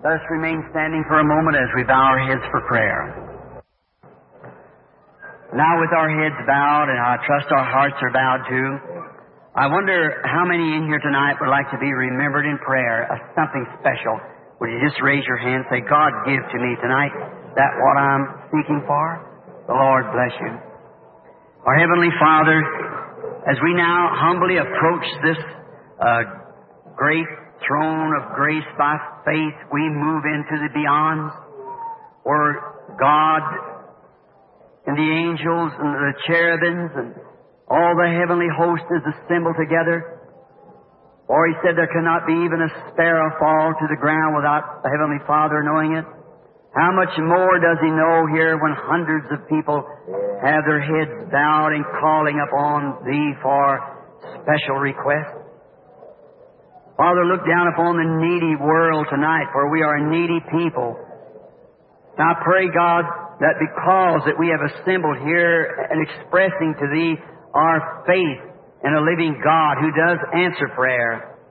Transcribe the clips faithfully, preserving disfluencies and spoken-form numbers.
Let us remain standing for a moment as we bow our heads for prayer. Now with our heads bowed, and I trust our hearts are bowed too, I wonder how many in here tonight would like to be remembered in prayer as something special. Would you just raise your hand and say, God, give to me tonight that what I'm seeking for? The Lord bless you. Our Heavenly Father, as we now humbly approach this uh, great throne of grace by faith, we move into the beyonds, where God and the angels and the cherubims and all the heavenly host is assembled together. Or He said there cannot be even a sparrow fall to the ground without the Heavenly Father knowing it. How much more does He know here when hundreds of people have their heads bowed and calling upon Thee for special requests? Father, look down upon the needy world tonight, for we are a needy people. Now I pray, God, that because that we have assembled here and expressing to Thee our faith in a living God who does answer prayer,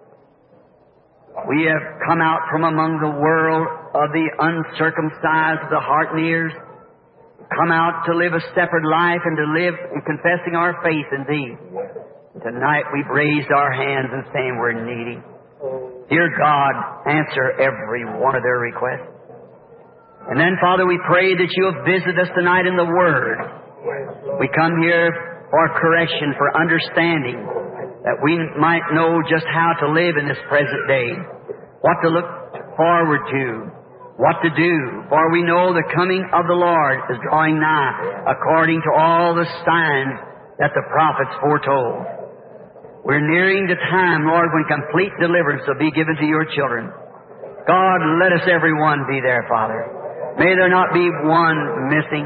we have come out from among the world of the uncircumcised of the heart and ears, come out to live a separate life and to live in confessing our faith in Thee. Tonight we've raised our hands and saying we're needy. Dear God, answer every one of their requests. And then, Father, we pray that You'll visit us tonight in the Word. We come here for correction, for understanding, that we might know just how to live in this present day, what to look forward to, what to do, for we know the coming of the Lord is drawing nigh, according to all the signs that the prophets foretold. We're nearing the time, Lord, when complete deliverance will be given to Your children. God, let us everyone be there, Father. May there not be one missing.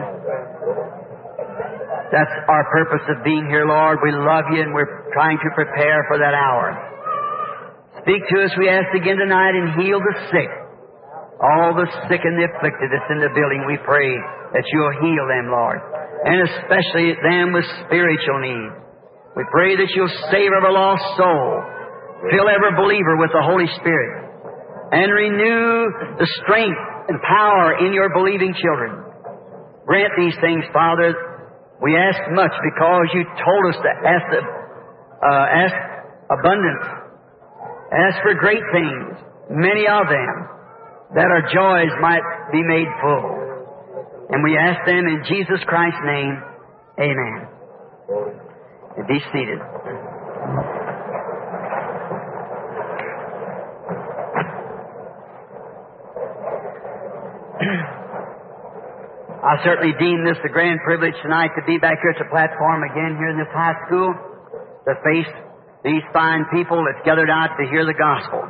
That's our purpose of being here, Lord. We love You, and we're trying to prepare for that hour. Speak to us, we ask again tonight, and heal the sick. All the sick and the afflicted that's in the building, we pray that You'll heal them, Lord. And especially them with spiritual needs. We pray that You'll save every lost soul. Fill every believer with the Holy Spirit. And renew the strength and power in Your believing children. Grant these things, Father. We ask much because You told us to ask, the, uh, ask abundance. Ask for great things, many of them, that our joys might be made full. And we ask them in Jesus Christ's name. Amen. And be seated. I certainly deem this a grand privilege tonight to be back here at the platform again here in this high school, to face these fine people that's gathered out to hear the gospel.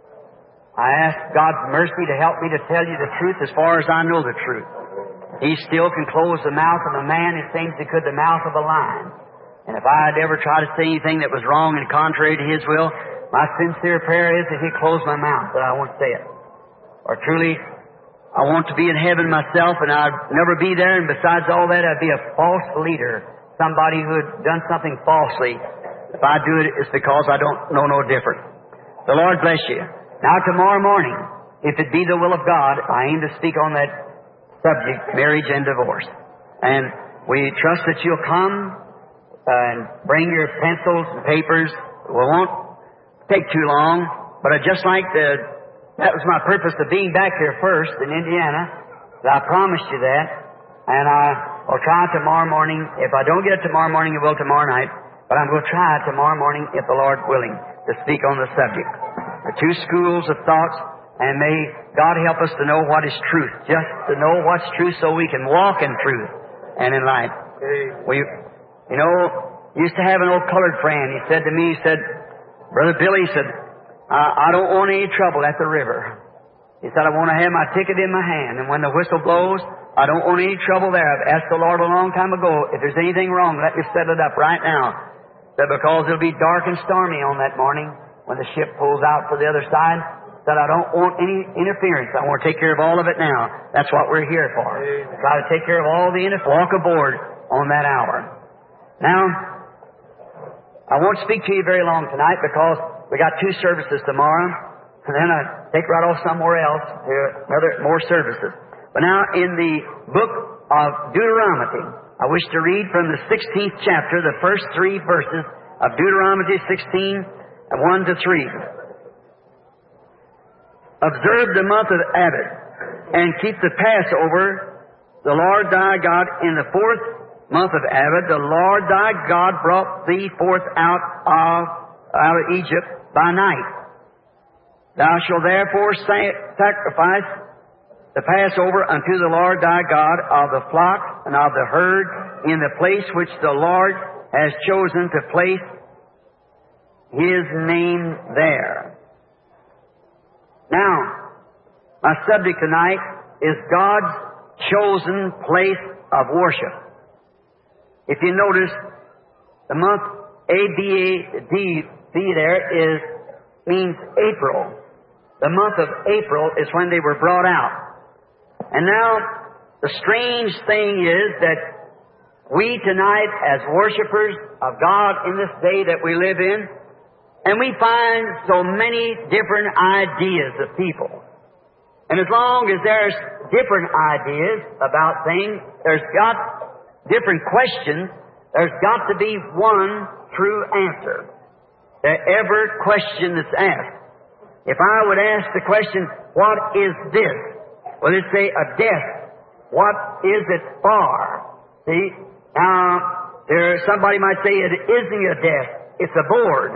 I ask God's mercy to help me to tell you the truth as far as I know the truth. He still can close the mouth of a man as same as He could the mouth of a lion. And if I had ever tried to say anything that was wrong and contrary to His will, my sincere prayer is that He'd close my mouth, that I won't say it. Or truly, I want to be in heaven myself, and I'd never be there, and besides all that, I'd be a false leader, somebody who had done something falsely. If I do it, it's because I don't know no different. The Lord bless you. Now tomorrow morning, if it be the will of God, I aim to speak on that subject, marriage and divorce. And we trust that you'll come and bring your pencils and papers. It won't take too long, but I just like to, that was my purpose of being back here first in Indiana. I promised you that, and I will try tomorrow morning. If I don't get it tomorrow morning, I will tomorrow night, but I'm going to try tomorrow morning, if the Lord's willing, to speak on the subject. The two schools of thoughts, and may God help us to know what is truth, just to know what's truth so we can walk in truth and in light. We You know, used to have an old colored friend. He said to me, he said, Brother Billy, he said, I, I don't want any trouble at the river. He said, I want to have my ticket in my hand, and when the whistle blows, I don't want any trouble there. I've asked the Lord a long time ago, if there's anything wrong, let me set it up right now. Said, because it'll be dark and stormy on that morning when the ship pulls out for the other side. Said, I don't want any interference. I want to take care of all of it now. That's what we're here for. Try to take care of all the interference. Walk aboard on that hour. Now, I won't speak to you very long tonight because we got two services tomorrow. And then I take right off somewhere else to another, more services. But now in the book of Deuteronomy, I wish to read from the sixteenth chapter, the first three verses of Deuteronomy sixteen, one to three. Observe the month of Abib, and keep the Passover, the Lord thy God, in the fourth month of Abib. The Lord thy God brought thee forth out of, out of Egypt by night. Thou shalt therefore sacrifice the Passover unto the Lord thy God of the flock and of the herd in the place which the Lord has chosen to place His name there. Now, my subject tonight is God's chosen place of worship. If you notice, the month A B A D there is means April. The month of April is when they were brought out. And now, the strange thing is that we tonight, as worshipers of God in this day that we live in, and we find so many different ideas of people. And as long as there's different ideas about things, there's got different questions, there's got to be one true answer to every question that's asked. If I would ask the question, what is this? Well, it'd say a death. What is it for? See? Now, there, somebody might say it isn't a death. It's a board.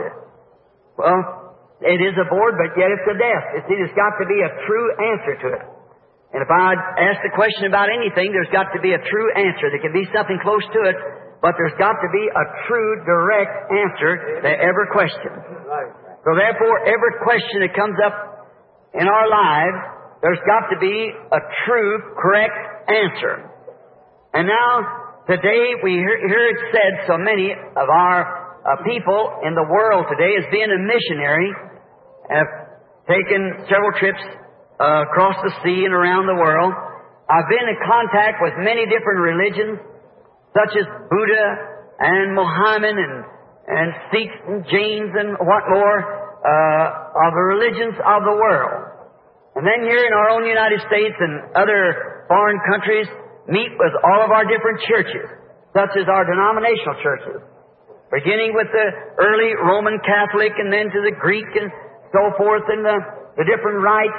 Well, it is a board, but yet it's a death. You see, there's got to be a true answer to it. And if I ask the question about anything, there's got to be a true answer. There can be something close to it, but there's got to be a true, direct answer to every question. So therefore, every question that comes up in our lives, there's got to be a true, correct answer. And now, today, we hear, hear it said, so many of our uh, people in the world today, as being a missionary, have taken several trips uh, across the sea and around the world. I've been in contact with many different religions, such as Buddha and Muhammad and, and Sikhs and Jains and what more, uh, of the religions of the world. And then here in our own United States and other foreign countries, meet with all of our different churches, such as our denominational churches, beginning with the early Roman Catholic and then to the Greek and so forth and the, the different rites,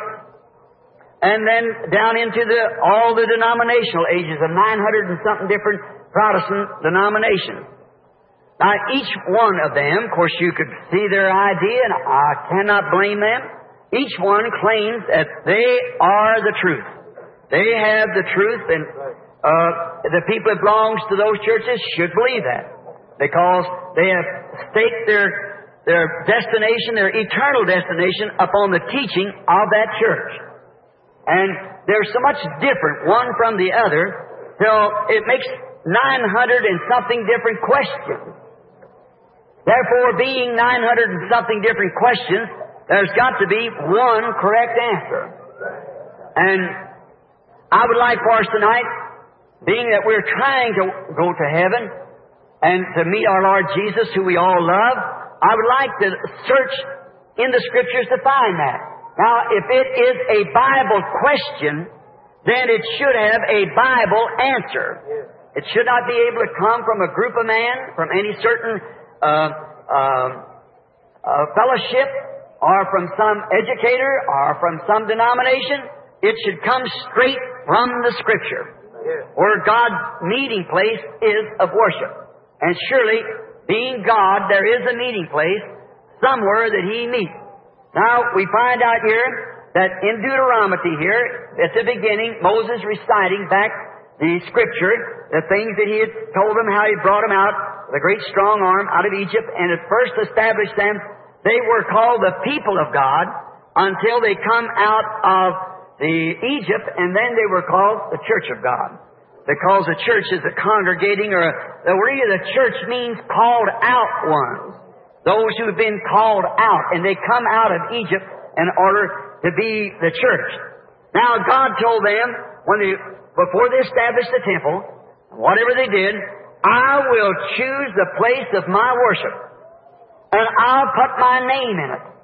and then down into the all the denominational ages of nine hundred and something different Protestant denominations. Now, each one of them, of course, you could see their idea, and I cannot blame them. Each one claims that they are the truth. They have the truth, and uh, the people that belongs to those churches should believe that, because they have staked their their destination, their eternal destination, upon the teaching of that church. And they're so much different one from the other, till it makes nine hundred and something different questions. Therefore, being nine hundred and something different questions, there's got to be one correct answer. And I would like for us tonight, being that we're trying to go to heaven and to meet our Lord Jesus, who we all love, I would like to search in the Scriptures to find that. Now, if it is a Bible question, then it should have a Bible answer. It should not be able to come from a group of men, from any certain uh, uh, uh, fellowship, or from some educator, or from some denomination. It should come straight from the Scripture, where God's meeting place is of worship. And surely, being God, there is a meeting place somewhere that He meets. Now, we find out here that in Deuteronomy here, at the beginning, Moses reciting back the Scripture, the things that he had told them, how he brought them out with a great strong arm out of Egypt, and had first established them. They were called the people of God until they come out of the Egypt, and then they were called the church of God. Because the church is a congregating, or a, the word of the church means called out ones. Those who have been called out, and they come out of Egypt in order to be the church. Now, God told them, when they, before they established the temple, whatever they did, I will choose the place of my worship, and I'll put my name in it.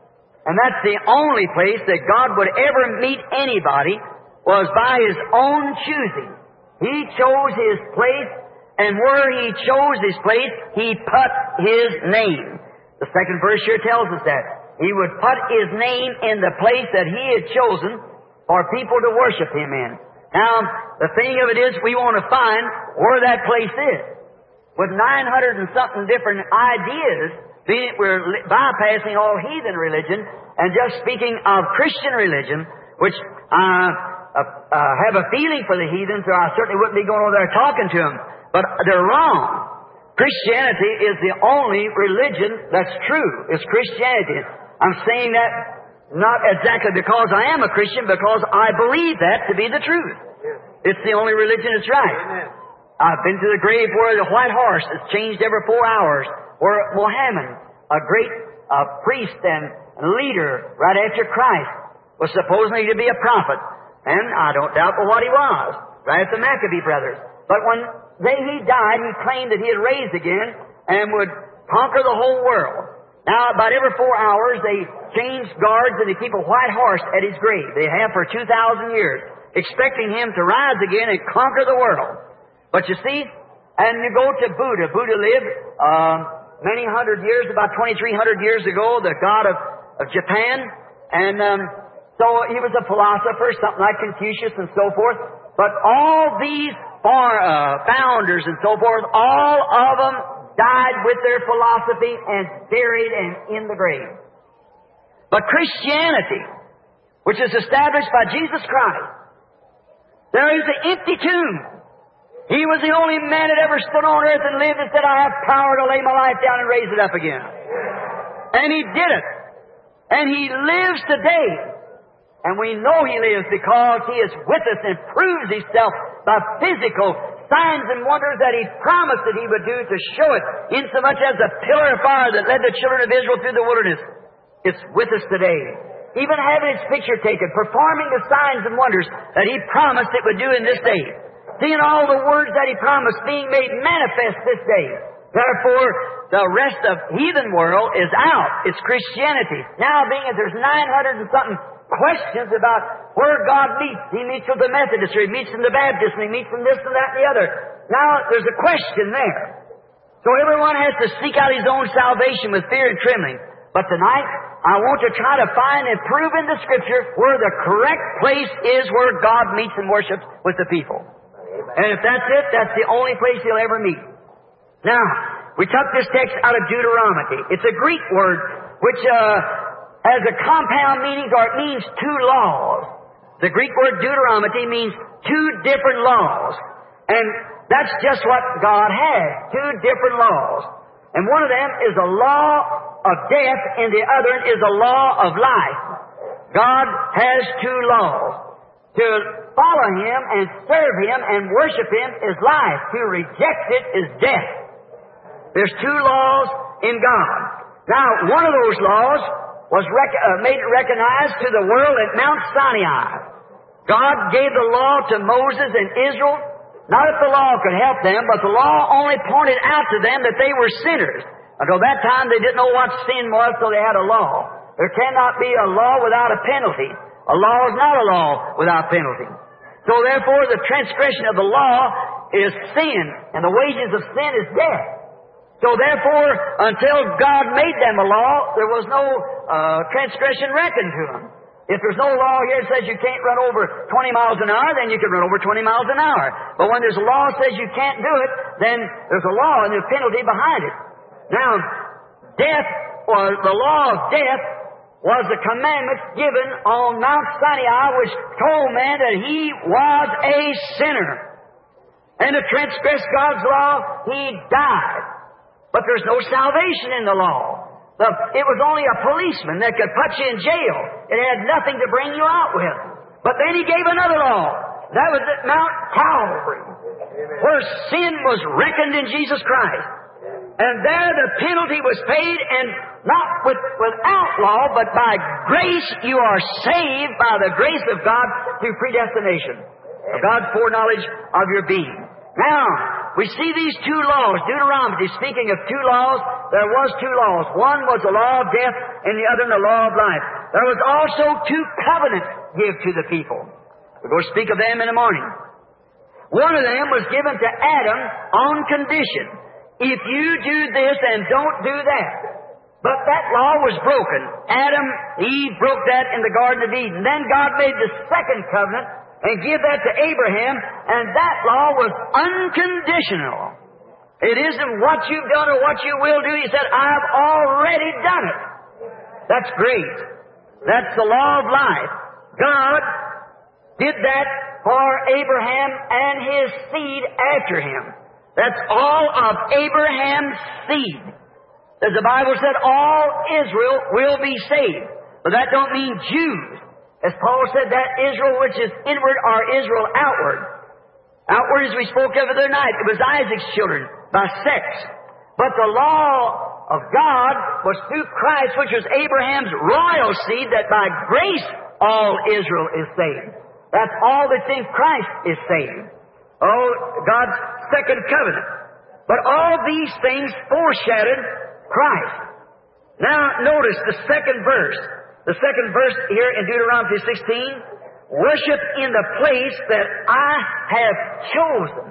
And that's the only place that God would ever meet anybody was by His own choosing. He chose His place, and where He chose His place, He put His name. The second verse here tells us that. He would put His name in the place that He had chosen for people to worship Him in. Now, the thing of it is, we want to find where that place is. With nine hundred and something different ideas, being, we're bypassing all heathen religion and just speaking of Christian religion, which I uh, uh, have a feeling for the heathens, or I certainly wouldn't be going over there talking to them. But they're wrong. Christianity is the only religion that's true. It's Christianity. I'm saying that not exactly because I am a Christian, because I believe that to be the truth. It's the only religion that's right. Amen. I've been to the grave where the white horse is changed every four hours, where Mohammed, a great uh, priest and leader right after Christ, was supposedly to be a prophet. And I don't doubt but what he was, right at the Maccabee brothers. But when they, he died, he claimed that he had raised again and would conquer the whole world. Now, about every four hours, they change guards and they keep a white horse at his grave. They have for two thousand years, expecting him to rise again and conquer the world. But you see, and you go to Buddha. Buddha lived uh, many hundred years, about twenty-three hundred years ago, the god of, of Japan. And um, so he was a philosopher, something like Confucius and so forth. But all these far, uh, founders and so forth, all of them died with their philosophy and buried and in the grave. But Christianity, which is established by Jesus Christ, there is an empty tomb. He was the only man that ever stood on earth and lived and said, I have power to lay my life down and raise it up again. And He did it. And He lives today. And we know He lives because He is with us and proves Himself by physical signs and wonders that He promised that He would do to show it, insomuch as the pillar of fire that led the children of Israel through the wilderness. It's with us today. Even having its picture taken, performing the signs and wonders that He promised it would do in this day. Seeing all the words that He promised being made manifest this day. Therefore, the rest of heathen world is out. It's Christianity. Now, being as there's nine hundred and something questions about where God meets. He meets with the Methodists, or He meets in the Baptists, and He meets in this and that and the other. Now, there's a question there. So everyone has to seek out his own salvation with fear and trembling. But tonight, I want to try to find and prove in the Scripture where the correct place is where God meets and worships with the people. And if that's it, that's the only place He'll ever meet. Now, we took this text out of Deuteronomy. It's a Greek word which uh, has a compound meaning, or it means two laws. The Greek word Deuteronomy means two different laws. And that's just what God has, two different laws. And one of them is a law of death, and the other is a law of life. God has two laws. To follow Him and serve Him and worship Him is life. To reject it is death. There's two laws in God. Now, one of those laws was rec- uh, made recognized to the world at Mount Sinai. God gave the law to Moses and Israel, not that the law could help them, but the law only pointed out to them that they were sinners. Until that time, they didn't know what sin was, so they had a law. There cannot be a law without a penalty. A law is not a law without penalty. So therefore, the transgression of the law is sin, and the wages of sin is death. So therefore, until God made them a law, there was no uh, transgression reckoned to them. If there's no law here that says you can't run over twenty miles an hour, then you can run over twenty miles an hour. But when there's a law that says you can't do it, then there's a law and there's penalty behind it. Now, death, or the law of death, was the commandment given on Mount Sinai, which told man that he was a sinner. And to transgress God's law, he died. But there's no salvation in the law. The, it was only a policeman that could put you in jail. It had nothing to bring you out with. But then He gave another law. That was at Mount Calvary, where sin was reckoned in Jesus Christ. And there the penalty was paid, and not with, without law, but by grace you are saved by the grace of God through predestination, of God's foreknowledge of your being. Now, we see these two laws, Deuteronomy speaking of two laws, there was two laws. One was the law of death and the other the law of life. There was also two covenants given to the people. We're going to speak of them in the morning. One of them was given to Adam on condition. If you do this and don't do that. But that law was broken. Adam, Eve broke that in the Garden of Eden. Then God made the second covenant and gave that to Abraham, and that law was unconditional. It isn't what you've done or what you will do. He said, I've already done it. That's great. That's the law of life. God did that for Abraham and his seed after him. That's all of Abraham's seed. As the Bible said, all Israel will be saved. But that don't mean Jews. As Paul said, that Israel which is inward or Israel outward. Outward, as we spoke of the other night, it was Isaac's children by sex. But the law of God was through Christ, which was Abraham's royal seed, that by grace all Israel is saved. That's all that's in Christ is saved. Oh, God's second covenant. But all these things foreshadowed Christ. Now, notice the second verse. The second verse here in Deuteronomy sixteen. Worship in the place that I have chosen.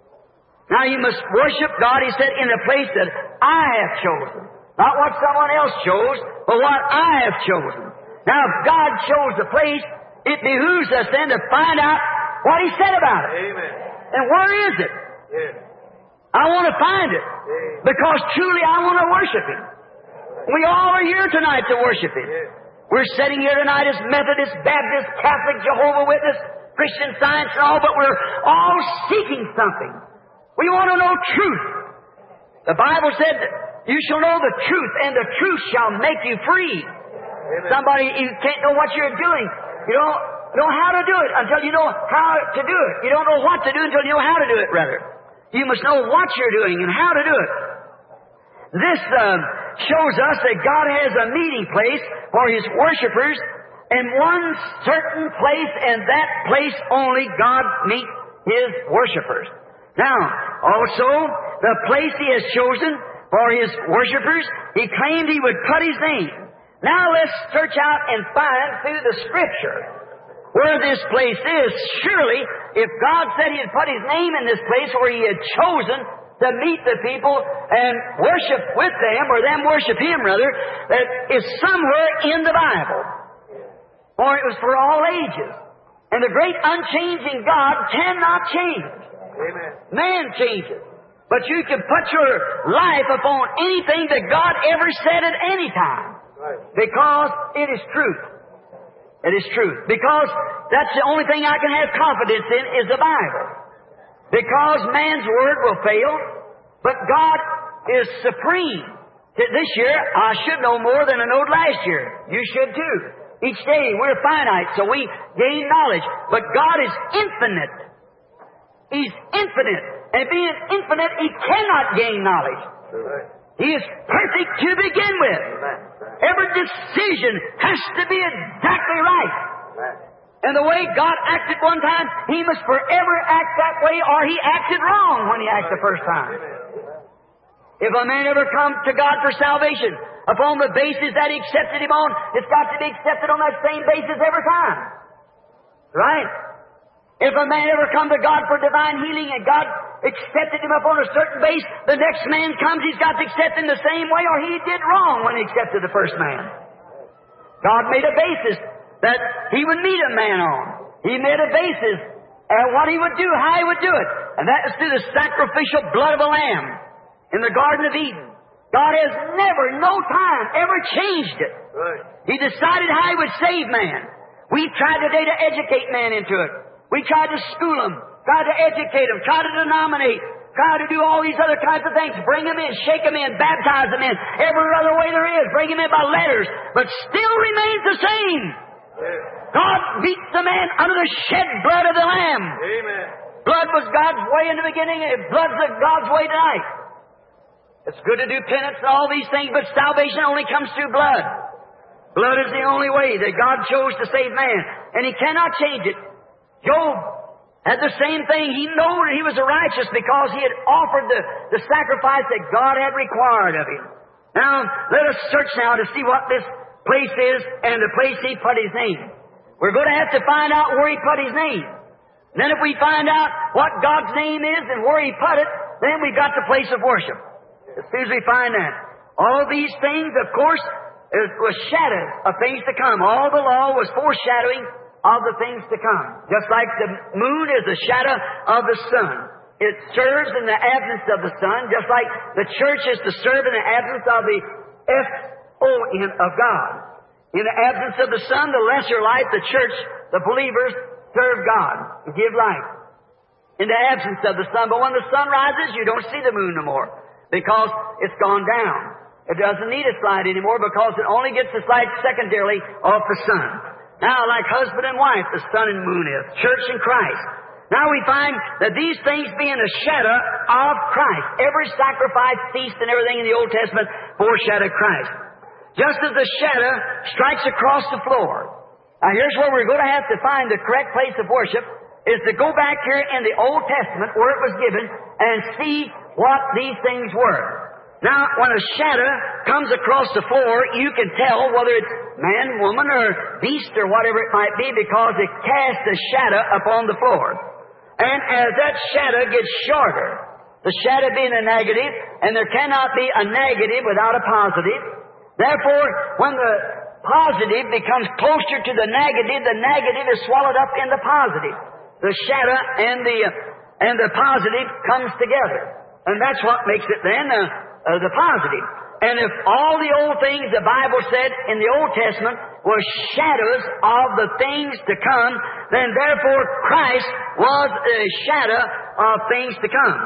Now, you must worship God, he said, in the place that I have chosen. Not what someone else chose, but what I have chosen. Now, if God chose the place, it behooves us then to find out what he said about it. Amen. And where is it? Yes. I want to find it. Because truly I want to worship him. We all are here tonight to worship him. Yes. We're sitting here tonight as Methodist, Baptist, Catholic, Jehovah's Witness, Christian Science and all, but we're all seeking something. We want to know truth. The Bible said, you shall know the truth, and the truth shall make you free. Amen. Somebody, you can't know what you're doing. You don't know how to do it until you know how to do it. You don't know what to do until you know how to do it, rather. You must know what you're doing and how to do it. This um, shows us that God has a meeting place for His worshipers, and one certain place, and that place only God meets His worshipers. Now, also, the place He has chosen for His worshipers, He claimed He would put His name. Now let's search out and find through the Scripture where this place is. Surely, if God said He had put His name in this place where He had chosen to meet the people and worship with them, or them worship Him rather, that is somewhere in the Bible. Or it was for all ages. And the great unchanging God cannot change. Amen. Man changes. But you can put your life upon anything that God ever said at any time. Right. Because it is truth. It is truth. Because that's the only thing I can have confidence in is the Bible. Because man's word will fail, but God is supreme. This year, I should know more than I knowed last year. You should too. Each day, we're finite, so we gain knowledge. But God is infinite. He's infinite. And being infinite, He cannot gain knowledge. Right. He is perfect to begin with. Amen. Every decision has to be exactly right. Amen. And the way God acted one time, He must forever act that way, or He acted wrong when He acted the first time. If a man ever comes to God for salvation upon the basis that He accepted him on, it's got to be accepted on that same basis every time. Right? If a man ever come to God for divine healing and God accepted him upon a certain base, the next man comes, he's got to accept him the same way, or he did wrong when he accepted the first man. God made a basis that He would meet a man on. He made a basis and what He would do, how He would do it. And that is through the sacrificial blood of a lamb in the Garden of Eden. God has never, no time, ever changed it. Right. He decided how He would save man. We've tried today to educate man into it. We tried to school them, tried to educate them, tried to denominate, tried to do all these other kinds of things. Bring them in, shake them in, baptize them in, every other way there is. Bring them in by letters, but still remains the same. Yes. God beats the man under the shed blood of the Lamb. Amen. Blood was God's way in the beginning, and blood's God's way tonight. It's good to do penance and all these things, but salvation only comes through blood. Blood is the only way that God chose to save man, and He cannot change it. Job had the same thing. He knew that he was righteous because he had offered the, the sacrifice that God had required of him. Now, let us search now to see what this place is and the place He put His name. We're going to have to find out where He put His name. Then if we find out what God's name is and where He put it, then we've got the place of worship. As soon as we find that. All these things, of course, it was shadows of things to come. All the law was foreshadowing of the things to come. Just like the moon is a shadow of the sun. It serves in the absence of the sun, just like the church is to serve in the absence of the S O N of God. In the absence of the sun, the lesser light, the church, the believers, serve God and give light. In the absence of the sun. But when the sun rises, you don't see the moon no more, because it's gone down. It doesn't need its light anymore, because it only gets its light secondarily off the sun. Now, like husband and wife, the sun and moon is. Church and Christ. Now we find that these things being a shadow of Christ. Every sacrifice, feast, and everything in the Old Testament foreshadowed Christ. Just as the shadow strikes across the floor. Now here's where we're going to have to find the correct place of worship, is to go back here in the Old Testament where it was given and see what these things were. Now, when a shadow comes across the floor, you can tell whether it's man, woman, or beast, or whatever it might be, because it casts a shadow upon the floor. And as that shadow gets shorter, the shadow being a negative, and there cannot be a negative without a positive. Therefore, when the positive becomes closer to the negative, the negative is swallowed up in the positive. The shadow and the and the positive comes together, and that's what makes it then uh, uh, the positive. And if all the old things the Bible said in the Old Testament were shadows of the things to come, then therefore Christ was a shadow of things to come.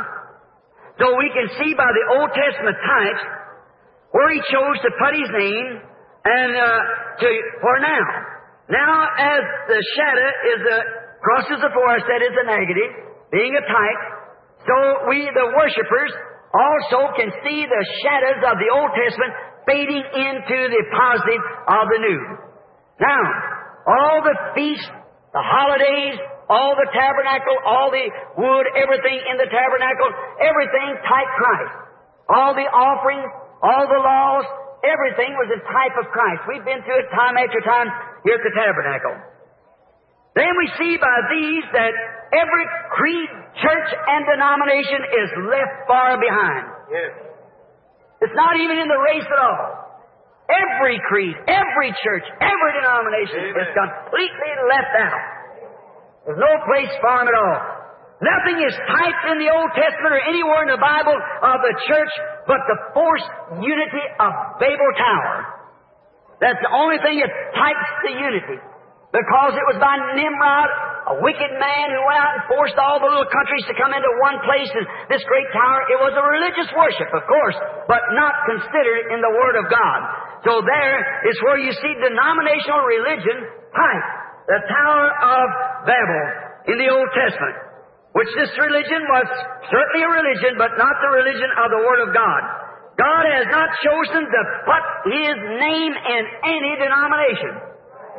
So we can see by the Old Testament types where He chose to put His name and uh, to for now. Now, as the shadow is a crosses the floor, I said, is a negative, being a type, so we, the worshipers, also can see the shadows of the Old Testament fading into the positive of the New. Now, all the feasts, the holidays, all the tabernacle, all the wood, everything in the tabernacle, everything type Christ. All the offerings, all the laws, everything was a type of Christ. We've been through it time after time here at the tabernacle. Then we see by these that every creed, church, and denomination is left far behind. Yes. It's not even in the race at all. Every creed, every church, every denomination Amen. is completely left out. There's no place for them at all. Nothing is typed in the Old Testament or anywhere in the Bible of the church but the forced unity of Babel Tower. That's the only thing that types the unity. Because it was by Nimrod, a wicked man who went out and forced all the little countries to come into one place, and this great tower, it was a religious worship, of course, but not considered in the Word of God. So there is where you see denominational religion type, the Tower of Babel in the Old Testament, which this religion was certainly a religion, but not the religion of the Word of God. God has not chosen to put His name in any denomination.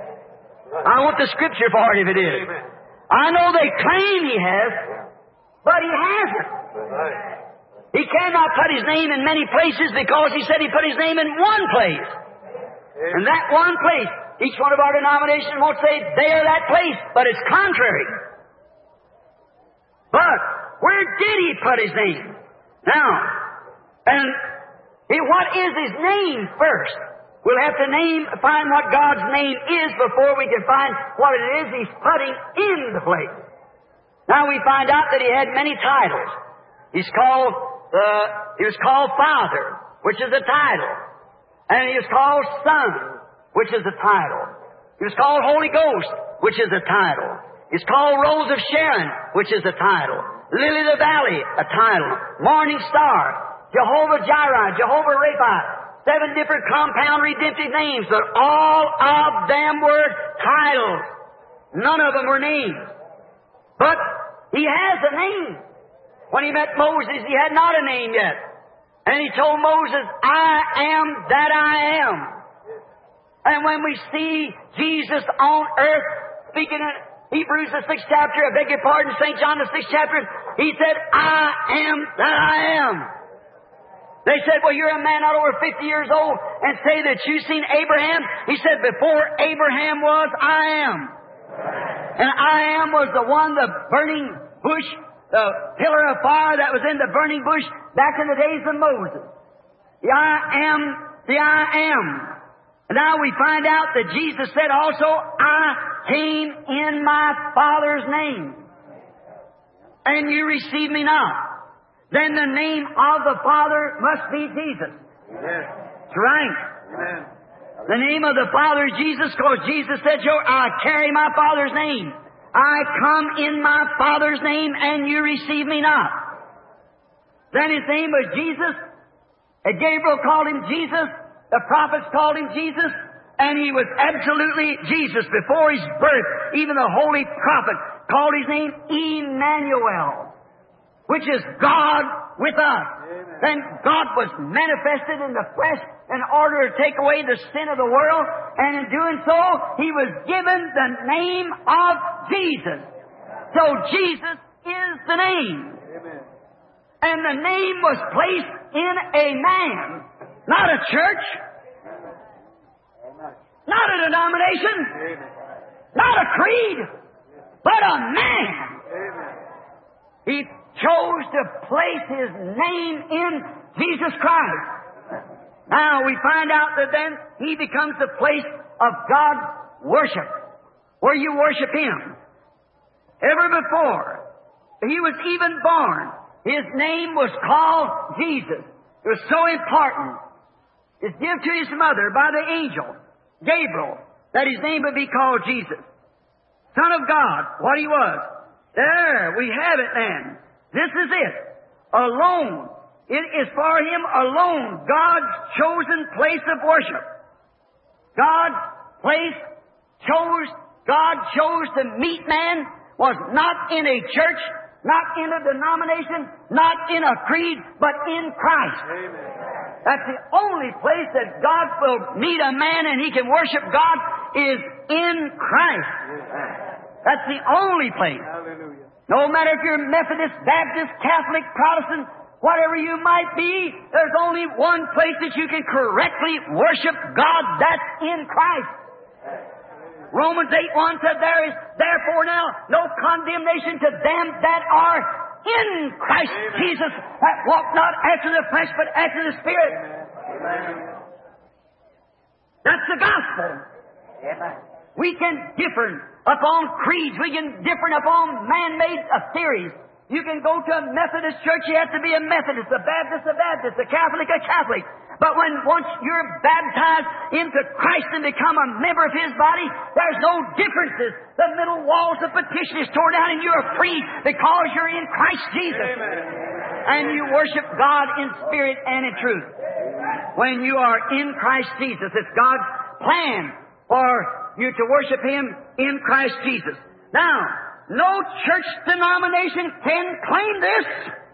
I want the Scripture for it if it is. Amen. I know they claim He has, but He hasn't. Right. He cannot put His name in many places because He said He put His name in one place. Amen. And that one place, each one of our denominations won't say they are that place, but it's contrary. But where did He put His name? Now, and he, what is His name first? We'll have to name, find what God's name is before we can find what it is He's putting in the place. Now we find out that He had many titles. He's called, uh, He was called Father, which is a title. And He was called Son, which is a title. He was called Holy Ghost, which is a title. He's called Rose of Sharon, which is a title. Lily of the Valley, a title. Morning Star, Jehovah Jireh, Jehovah Rapha. Seven different compound redemptive names, but all of them were titles. None of them were names. But He has a name. When He met Moses, He had not a name yet. And He told Moses, I am that I am. And when we see Jesus on earth, speaking in Hebrews the sixth chapter, I beg your pardon, Saint John the sixth chapter, He said, I am that I am. They said, well, you're a man not over fifty years old and say that you've seen Abraham. He said, before Abraham was, I am. And I am was the one, the burning bush, the pillar of fire that was in the burning bush back in the days of Moses. The I am, the I am. And now we find out that Jesus said also, I came in my Father's name, and you receive me not. Then the name of the Father must be Jesus. Yes. That's right. Amen. The name of the Father is Jesus, because Jesus said, I carry my Father's name. I come in my Father's name, and you receive me not. Then His name was Jesus. And Gabriel called Him Jesus. The prophets called Him Jesus. And He was absolutely Jesus. Before His birth, even the holy prophet called His name Emmanuel, which is God with us. Amen. Then God was manifested in the flesh in order to take away the sin of the world. And in doing so, He was given the name of Jesus. So Jesus is the name. Amen. And the name was placed in a man, not a church, not a denomination, Amen. not a creed, but a man. Amen. He chose to place His name in Jesus Christ. Now we find out that then He becomes the place of God's worship, where you worship Him. Ever before He was even born, His name was called Jesus. It was so important. It's given to His mother by the angel, Gabriel, that His name would be called Jesus. Son of God, what He was. There, we have it then. This is it. Alone. It is for Him alone, God's chosen place of worship. God's place chose, God chose to meet man was not in a church, not in a denomination, not in a creed, but in Christ. Amen. That's the only place that God will meet a man and he can worship God is in Christ. That's the only place. Hallelujah. No matter if you're Methodist, Baptist, Catholic, Protestant, whatever you might be, there's only one place that you can correctly worship God. That's in Christ. Romans eight one said, there is therefore now no condemnation to them that are in Christ Amen. Jesus, that walk not after the flesh, but after the Spirit. Amen. That's the gospel. Amen. We can differ upon creeds. We can differ upon man-made uh, theories. You can go to a Methodist church, you have to be a Methodist, a Baptist, a Baptist, a Catholic, a Catholic. But when once you're baptized into Christ and become a member of His body, there's no differences. The middle walls of petition is torn down and you're free because you're in Christ Jesus. Amen. And you worship God in spirit and in truth. When you are in Christ Jesus, it's God's plan for you to worship Him in Christ Jesus. Now, no church denomination can claim this.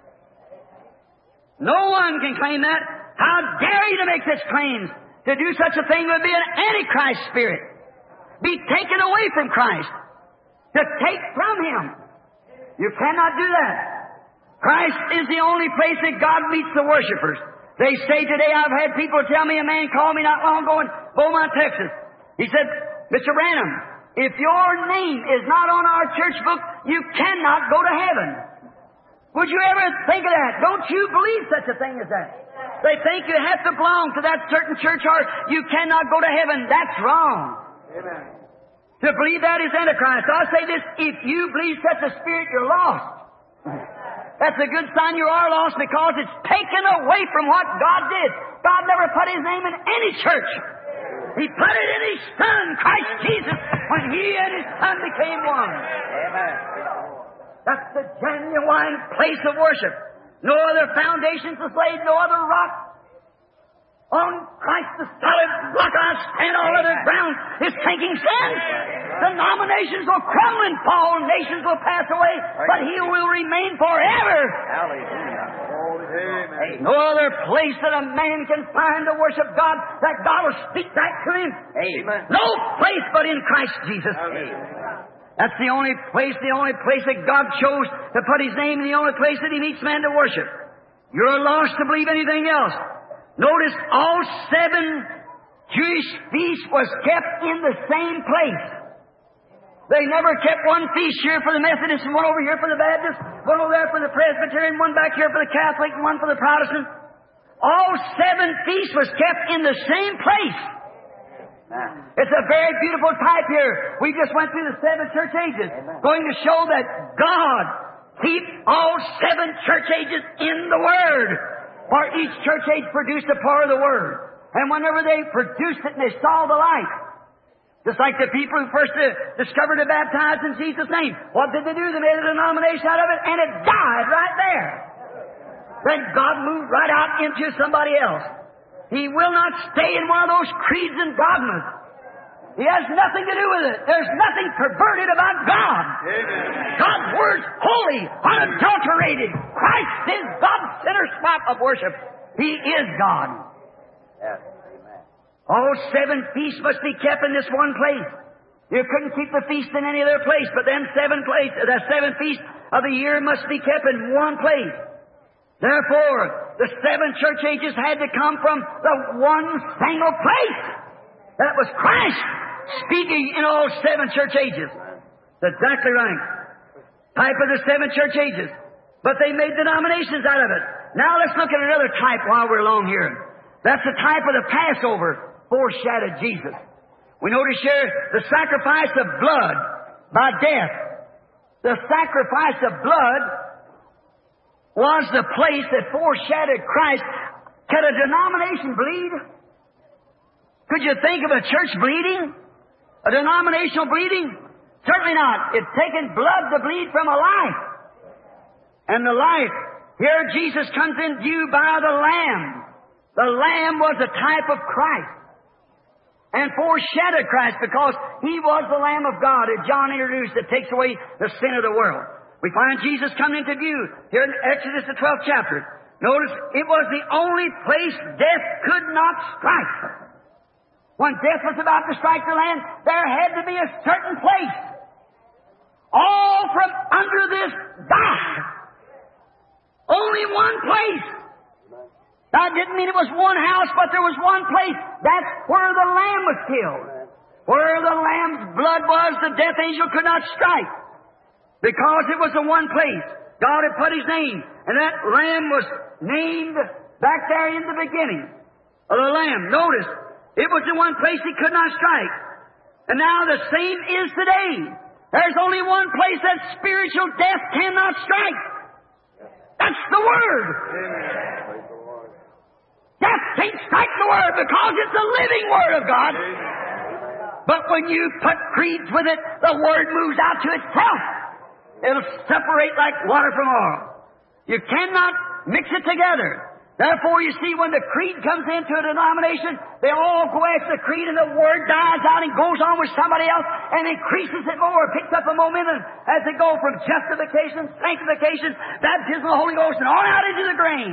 No one can claim that. How dare you to make such claims? To do such a thing would be an antichrist spirit. Be taken away from Christ. To take from Him. You cannot do that. Christ is the only place that God meets the worshipers. They say today, I've had people tell me, a man called me not long ago in Beaumont, Texas. He said, Mister Branham, if your name is not on our church book, you cannot go to heaven. Would you ever think of that? Don't you believe such a thing as that? They think you have to belong to that certain church or you cannot go to heaven. That's wrong. Amen. To believe that is Antichrist. I'll say this, if you believe such a spirit, you're lost. That's a good sign you are lost because it's taken away from what God did. God never put His name in any church. He put it in His Son, Christ Jesus, when He and His Son became one. Amen. That's the genuine place of worship. No other foundations is laid, no other rock. On Christ the solid rock I stand, all other ground is sinking sand. Denominations will crumble and fall, nations will pass away, but He will remain forever. Hallelujah. Amen. No other place that a man can find to worship God, that God will speak back to him. Amen. No place but in Christ Jesus. Hallelujah. That's the only place, the only place that God chose to put His name, and the only place that He meets man to worship. You're lost to believe anything else. Notice all seven Jewish feasts was kept in the same place. They never kept one feast here for the Methodists and one over here for the Baptists, one over there for the Presbyterian, one back here for the Catholic, and one for the Protestant. All seven feasts was kept in the same place. It's a very beautiful type here. We just went through the seven church ages, going to show that God keeps all seven church ages in the Word. For each church age produced a part of the Word. And whenever they produced it and they saw the light, just like the people who first uh, discovered to baptize in Jesus' name, what did they do? They made a denomination out of it, and it died right there. Then God moved right out into somebody else. He will not stay in one of those creeds and dogmas. He has nothing to do with it. There's nothing perverted about God. Amen. God's Word's holy, unadulterated. Christ is God's center spot of worship. He is God. Yes. Amen. All seven feasts must be kept in this one place. You couldn't keep the feast in any other place, but then seven place, the seven feasts of the year must be kept in one place. Therefore, the seven church ages had to come from the one single place. That was Christ speaking in all seven church ages. That's exactly right. Type of the seven church ages. But they made denominations out of it. Now let's look at another type while we're along here. That's the type of the Passover, foreshadowed Jesus. We notice here the sacrifice of blood by death. The sacrifice of blood was the place that foreshadowed Christ. Could a denomination bleed? Could you think of a church bleeding? A denominational bleeding? Certainly not. It's taken blood to bleed from a life. And the life, here Jesus comes in view by the Lamb. The Lamb was a type of Christ and foreshadowed Christ because He was the Lamb of God that John introduced that takes away the sin of the world. We find Jesus coming into view here in Exodus, the twelfth chapter. Notice, it was the only place death could not strike. When death was about to strike the land, there had to be a certain place. All from under this died. Only one place. That didn't mean it was one house, but there was one place. That's where the Lamb was killed. Where the Lamb's blood was, the death angel could not strike. Because it was the one place. God had put His name. And that Lamb was named back there in the beginning of the Lamb. Notice, it was the one place He could not strike. And now the same is today. There's only one place that spiritual death cannot strike. That's the Word. Amen. Death can't strike the Word because it's the living Word of God. But when you put creeds with it, the Word moves out to itself. It'll separate like water from oil. You cannot mix it together. Therefore, you see, when the creed comes into a denomination, they all go after the creed and the Word dies out and goes on with somebody else and increases it more, picks up a momentum as they go from justification, sanctification, baptism of the Holy Ghost, and on out into the grain.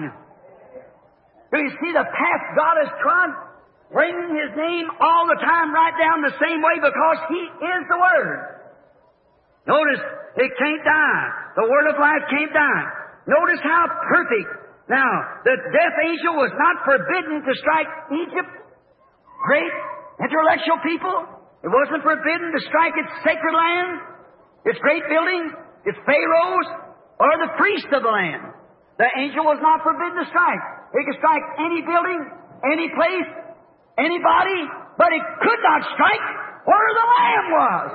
Do you see the path God has trod? Bringing His name all the time right down the same way because He is the Word. Notice, it can't die. The Word of life can't die. Notice how perfect. Now, the death angel was not forbidden to strike Egypt, great intellectual people. It wasn't forbidden to strike its sacred land, its great buildings, its pharaohs, or the priests of the land. The angel was not forbidden to strike. It could strike any building, any place, anybody, but it could not strike where the Lamb was.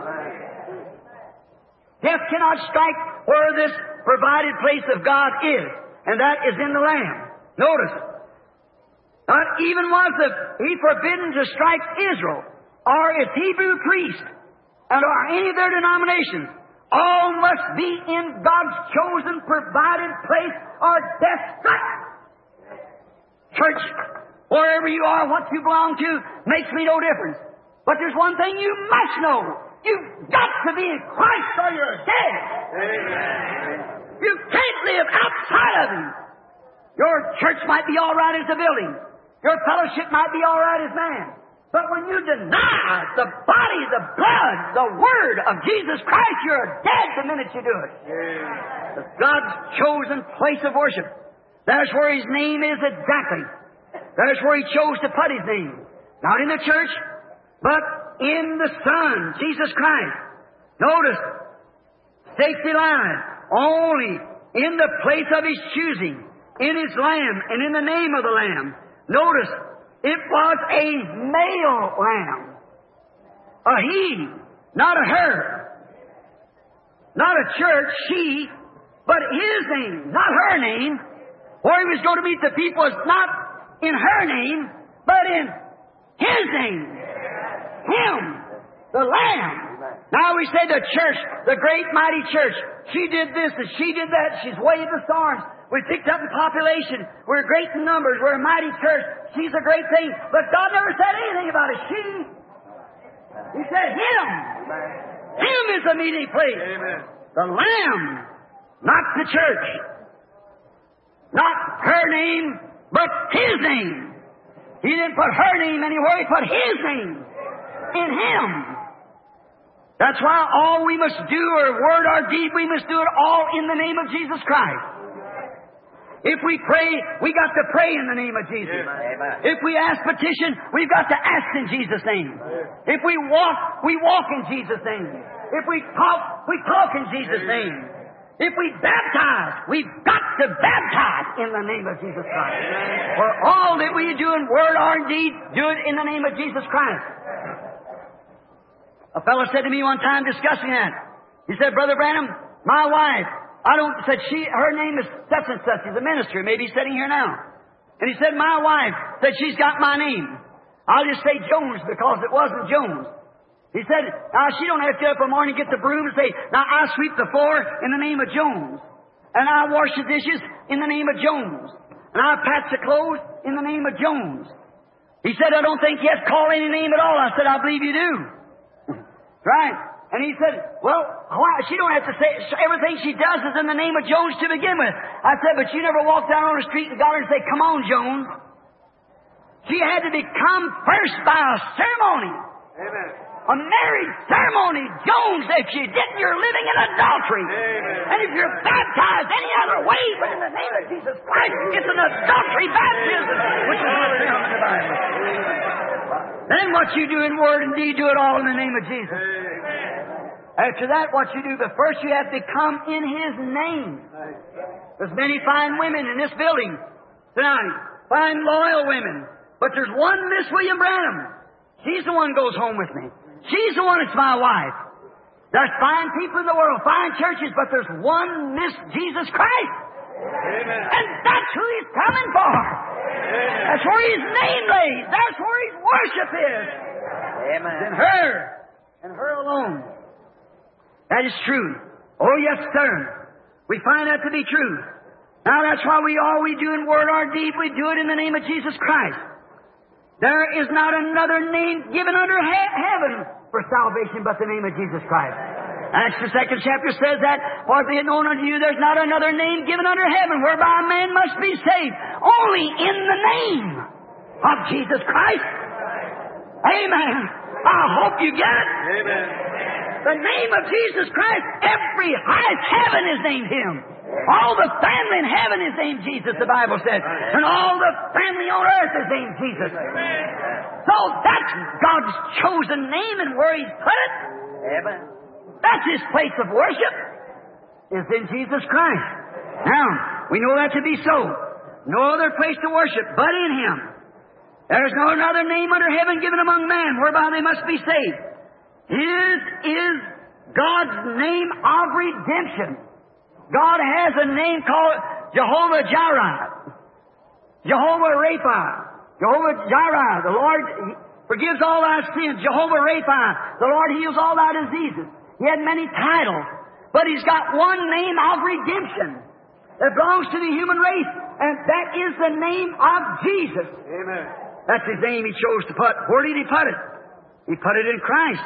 Death cannot strike where this provided place of God is, and that is in the Lamb. Notice, not even was the, He forbidden to strike Israel or its Hebrew priest and or any of their denominations. All must be in God's chosen, provided place or death strike. Church, wherever you are, what you belong to, makes me no difference. But there's one thing you must know. You've got to be in Christ or you're dead. Amen. You can't live outside of Him. Your church might be all right as a building. Your fellowship might be all right as man. But when you deny the body, the blood, the Word of Jesus Christ, you're dead the minute you do it. It's God's chosen place of worship. There's where His name is exactly. There's where He chose to put His name. Not in the church, but in the Son, Jesus Christ. Notice, safety lies only in the place of His choosing, in His Lamb, and in the name of the Lamb. Notice, it was a male lamb. A he, not a her. Not a church, she, but His name, not her name. Where He was going to meet the people is not in her name, but in His name. Him, the Lamb. Now we say the church, the great mighty church, she did this and she did that. She's weighed the storms. We picked up the population. We're great in numbers. We're a mighty church. She's a great thing. But God never said anything about it. She. He said Him. Him is the meeting place. Amen. The Lamb, not the church. Not her name, but His name. He didn't put her name anywhere. He put His name in Him. That's why all we must do, or word or deed, we must do it all in the name of Jesus Christ. If we pray, we got to pray in the name of Jesus. Amen. If we ask petition, we've got to ask in Jesus' name. If we walk, we walk in Jesus' name. If we talk, we talk in Jesus' name. If we baptize, we've got to baptize in the name of Jesus Christ. For all that we do in word or in deed, do it in the name of Jesus Christ. A fellow said to me one time discussing that. He said, Brother Branham, my wife, I don't, said she, her name is such and such. She's a minister, maybe sitting here now. And he said, my wife said she's got my name. I'll just say Jones because it wasn't Jones. He said, now she don't have to get up in the morning and get the broom and say, now I sweep the floor in the name of Jones. And I wash the dishes in the name of Jones. And I patch the clothes in the name of Jones. He said, I don't think you have to call any name at all. I said, I believe you do. Right? And he said, well, why? She don't have to say, everything she does is in the name of Jones to begin with. I said, but you never walked down on the street and got her and say, come on, Jones. She had to become first by a ceremony. Amen. A marriage ceremony. Jones, if you didn't, you're living in adultery. Amen. And if you're baptized any other way but in the name of Jesus Christ, it's an adultery baptism, which is not found in the Bible. Then what you do in word and deed, do it all in the name of Jesus. After that, what you do, but first you have to come in His name. There's many fine women in this building tonight. Fine, loyal women. But there's one Miss William Branham. She's the one who goes home with me. She's the one that's my wife. There's fine people in the world, fine churches, but there's one Miss Jesus Christ. Amen. And that's who He's coming for. Amen. That's where His name lays. That's where His worship is. Amen. In her, and her alone. That is true. Oh, yes, sir. We find that to be true. Now, that's why we all we do in word or deed, we do it in the name of Jesus Christ. There is not another name given under he- heaven for salvation but the name of Jesus Christ. Acts the second chapter says that, for be it known unto you, there's not another name given under heaven whereby a man must be saved. Only in the name of Jesus Christ. Amen. I hope you get it. Amen. The name of Jesus Christ, every highest heaven is named Him. All the family in heaven is named Jesus, the Bible says. And all the family on earth is named Jesus. So that's God's chosen name, and where He's put it, Amen. that's His place of worship, is in Jesus Christ. Now, we know that to be so. No other place to worship but in Him. There's no other name under heaven given among men whereby they must be saved. His is God's name of redemption. God has a name called Jehovah Jireh, Jehovah Rapha, Jehovah Jireh. The Lord forgives all our sins. Jehovah Rapha, the Lord heals all our diseases. He had many titles, but He's got one name of redemption that belongs to the human race, and that is the name of Jesus. Amen. That's His name He chose to put. Where did He put it? He put it in Christ.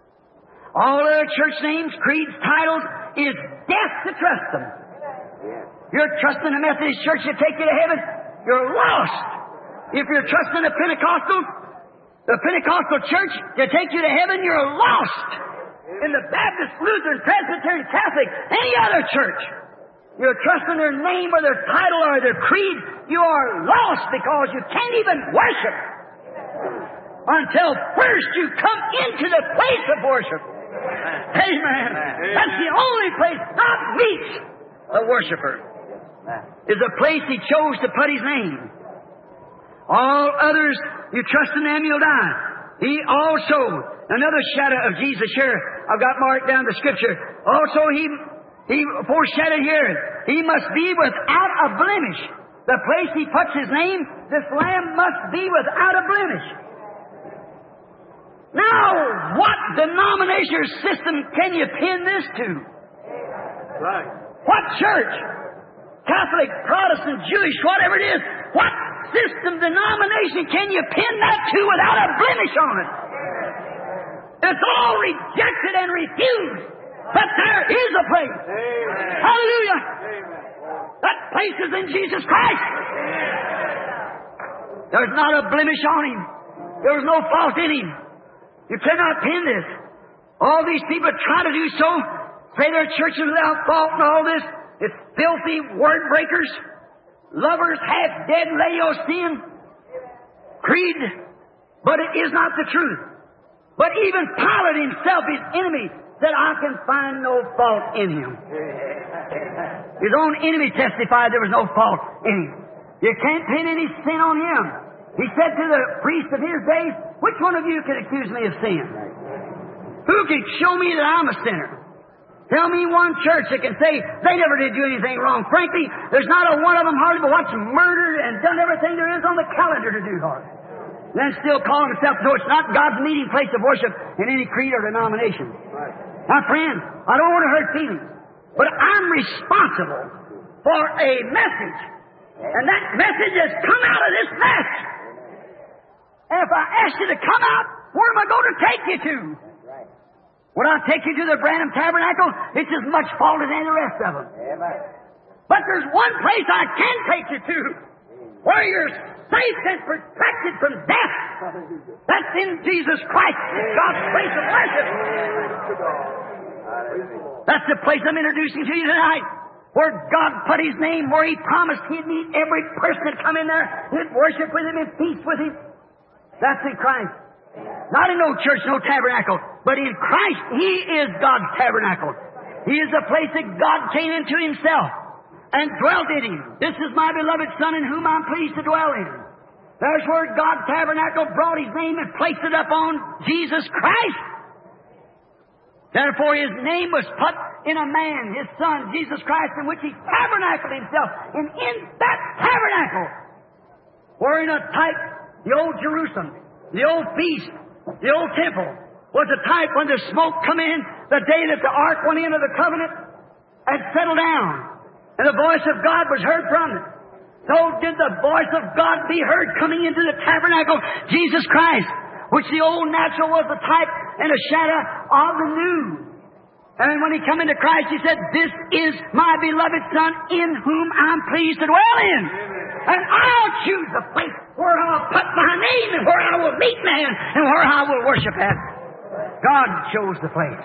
All other church names, creeds, titles is death to trust them. Yeah. You're trusting the Methodist Church to take you to heaven, you're lost. If you're trusting the Pentecostal, the Pentecostal Church to take you to heaven, you're lost. In the Baptist, Lutheran, Presbyterian, Catholic, any other church, you're trusting their name or their title or their creed, you are lost because you can't even worship until first you come into the place of worship. Amen. That's the only place God meets a worshiper. Is a place He chose to put His name. All others, you trust in them, you'll die. He also, another shadow of Jesus here, I've got marked down the Scripture. Also, He He foreshadowed here, He must be without a blemish. The place He puts His name, this Lamb must be without a blemish. Now, what denomination or system can you pin this to? Right. What church? Catholic, Protestant, Jewish, whatever it is. What system, denomination can you pin that to without a blemish on it? It's all rejected and refused. But there is a place. Amen. Hallelujah. Amen. That place is in Jesus Christ. There's not a blemish on Him. There's no fault in Him. You cannot pin this. All these people try to do so, say their church is without fault and all this. It's filthy word breakers, lovers, half dead Laodicean creed. But it is not the truth. But even Pilate himself, his enemy, said, I can find no fault in Him. His own enemy testified there was no fault in Him. You can't pin any sin on Him. He said to the priests of his days, which one of you can accuse me of sin? Who can show me that I'm a sinner? Tell me one church that can say they never did do anything wrong. Frankly, there's not a one of them hardly but what's murdered and done everything there is on the calendar to do hard. And then still calling himself, no, it's not God's meeting place of worship in any creed or denomination. Now, friend, I don't want to hurt feelings, but I'm responsible for a message. And that message has come out of this mess. And if I ask you to come out, where am I going to take you to? Would I take you to the Branham Tabernacle? It's as much fault as any of the rest of them. But there's one place I can take you to where you're safe and protected from death. That's in Jesus Christ, God's place of worship. That's the place I'm introducing to you tonight, where God put His name, where He promised He'd meet every person that come in there, He'd worship with Him and feast with Him. That's in Christ. Not in no church, no tabernacle, but in Christ, He is God's tabernacle. He is the place that God came into Himself and dwelt in Him. This is my beloved Son in whom I'm pleased to dwell in. There's where God's tabernacle brought His name and placed it upon Jesus Christ. Therefore, His name was put in a man, His Son, Jesus Christ, in which He tabernacled Himself. And in that tabernacle, wherein a type, the old Jerusalem, the old feast, the old temple, was a type when the smoke come in, the day that the ark went into the covenant and settled down. And the voice of God was heard from it. So did the voice of God be heard coming into the tabernacle, Jesus Christ, which the old natural was a type and a shadow of the new. And when He come into Christ, He said, this is my beloved Son in whom I'm pleased to dwell in. And I'll choose a place where I'll put my name and where I will meet man and where I will worship at. God chose the place.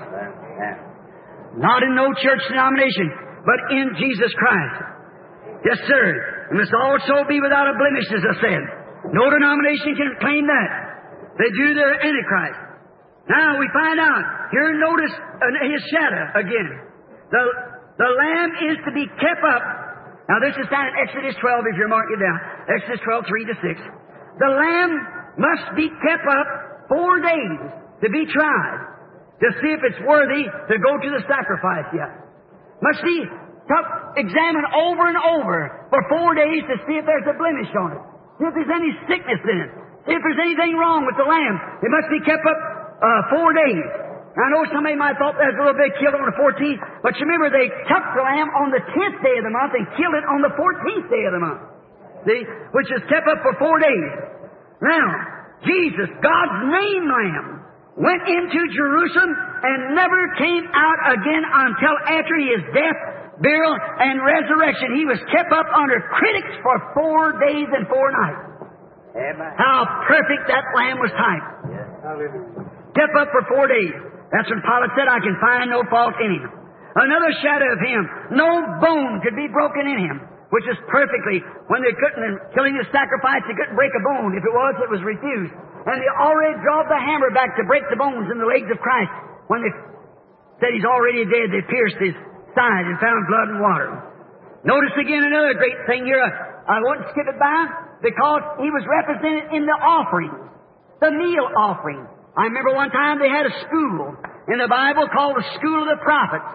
Not in no church denomination, but in Jesus Christ. Yes, sir. It must also be without a blemish, as I said. No denomination can claim that. They do their Antichrist. Now we find out. Here, notice His shadow again. The, the Lamb is to be kept up. Now this is found in Exodus twelve, if you're marking it down. Exodus twelve, three to six. The Lamb must be kept up four days to be tried, to see if it's worthy to go to the sacrifice yet. Must be examined over and over for four days to see if there's a blemish on it. See if there's any sickness in it. See if there's anything wrong with the lamb. It must be kept up uh, four days. I know somebody might have thought that was a little bit killed on the fourteenth, but you remember they took the lamb on the tenth day of the month and killed it on the fourteenth day of the month. See? Which is kept up for four days. Now, Jesus, God's named lamb, went into Jerusalem and never came out again until after His death, burial, and resurrection. He was kept up under critics for four days and four nights. Amen. How perfect that lamb was typed. Yes. Hallelujah. Kept up for four days. That's when Pilate said, I can find no fault in Him. Another shadow of Him. No bone could be broken in Him, which is perfectly, when they couldn't, in killing His sacrifice, they couldn't break a bone. If it was, it was refused. And they already drove the hammer back to break the bones in the legs of Christ. When they said He's already dead, they pierced His side and found blood and water. Notice again another great thing here. I won't skip it by, because He was represented in the offering, the meal offering. I remember one time they had a school in the Bible called the School of the Prophets.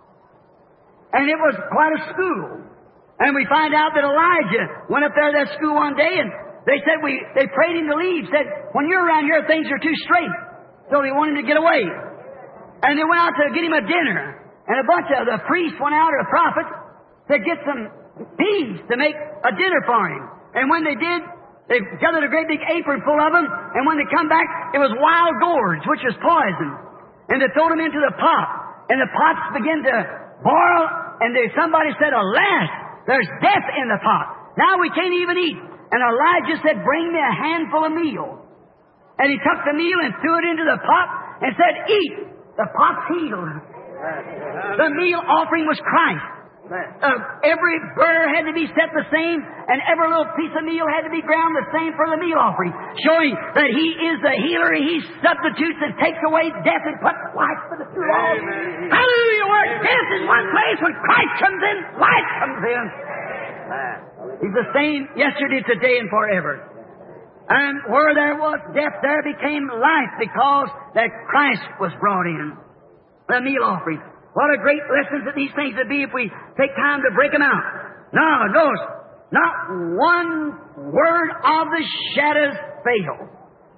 And it was quite a school. And we find out that Elijah went up there to that school one day, and they said, we, they prayed him to leave, said, when you're around here, things are too straight. So they wanted him to get away. And they went out to get him a dinner. And a bunch of the priests went out, or the prophets, to get some peas to make a dinner for him. And when they did, they gathered a great big apron full of them, and when they come back, it was wild gourds, which was poison. And they threw them into the pot, and the pots began to boil, and they, somebody said, alas, there's death in the pot. Now we can't even eat. And Elijah said, bring me a handful of meal. And he took the meal and threw it into the pot and said, eat. The pot's healed. The meal offering was Christ. Uh, every burr had to be set the same, and every little piece of meal had to be ground the same for the meal offering, showing that He is the healer. He substitutes and takes away death and puts life for the true life. Hallelujah! Where death is one place, when Christ comes in, life comes in. He's the same yesterday, today, and forever. And where there was death, there became life, because that Christ was brought in. The meal offering. What a great lesson that these things would be if we take time to break them out. Now, notice, not one word of the shadows failed.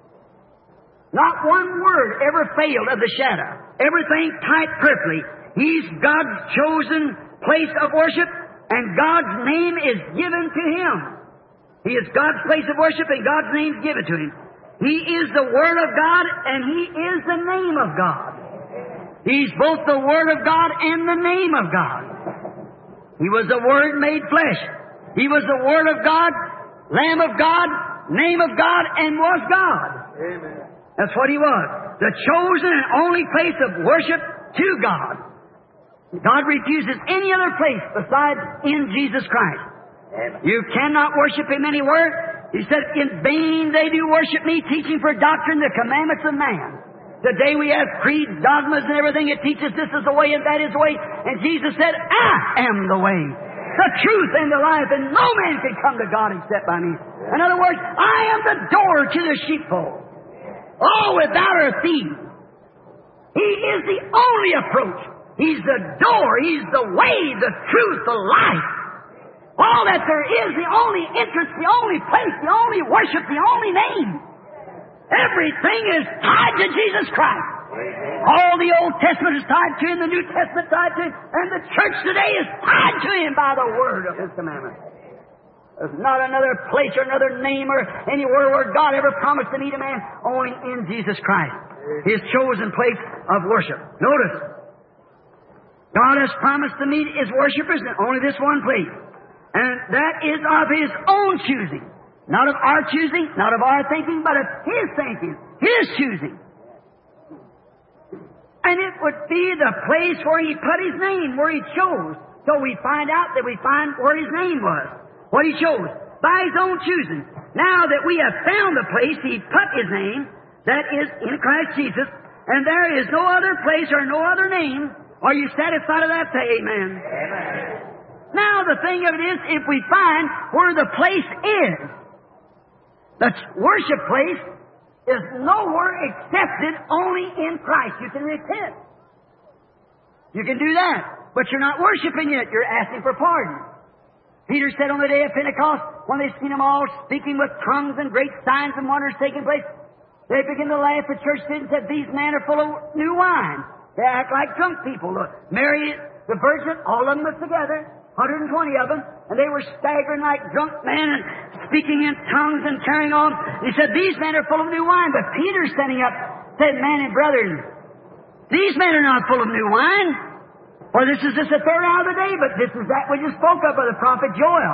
Not one word ever failed of the shadow. Everything typed perfectly. He's God's chosen place of worship, and God's name is given to Him. He is God's place of worship, and God's name is given to Him. He is the Word of God, and He is the name of God. He's both the Word of God and the name of God. He was the Word made flesh. He was the Word of God, Lamb of God, name of God, and was God. Amen. That's what He was. The chosen and only place of worship to God. God refuses any other place besides in Jesus Christ. Amen. You cannot worship Him anywhere. He said, in vain they do worship Me, teaching for doctrine the commandments of man. Today we have creeds, dogmas, and everything. It teaches this is the way and that is the way. And Jesus said, I am the way, the truth, and the life, and no man can come to God except by Me. In other words, I am the door to the sheepfold. Oh, without a thief. He is the only approach. He's the door. He's the way, the truth, the life. All that there is, the only entrance, the only place, the only worship, the only name. Everything is tied to Jesus Christ. All the Old Testament is tied to Him, the New Testament is tied to Him, and the church today is tied to Him by the word of His commandment. There's not another place or another name or anywhere where God ever promised to meet a man, only in Jesus Christ, His chosen place of worship. Notice, God has promised to meet His worshipers in only this one place, and that is of His own choosing. Not of our choosing, not of our thinking, but of His thinking, His choosing. And it would be the place where He put His name, where He chose. So we find out that we find where His name was, what He chose, by His own choosing. Now that we have found the place He put His name, that is in Christ Jesus, and there is no other place or no other name, are you satisfied with that? Say amen. Amen. Now the thing of it is, if we find where the place is, the worship place is nowhere accepted, only in Christ. You can repent. You can do that. But you're not worshiping yet. You're asking for pardon. Peter said on the day of Pentecost, when they seen them all speaking with tongues and great signs and wonders taking place, they began to laugh. The church did and said, these men are full of new wine. They act like drunk people. Mary, the virgin, all of them was together. one hundred twenty of them, and they were staggering like drunk men and speaking in tongues and carrying on. He said, these men are full of new wine. But Peter, standing up, said, men and brethren, these men are not full of new wine. For this is just the third hour of the day, but this is that which is spoke of by the prophet Joel.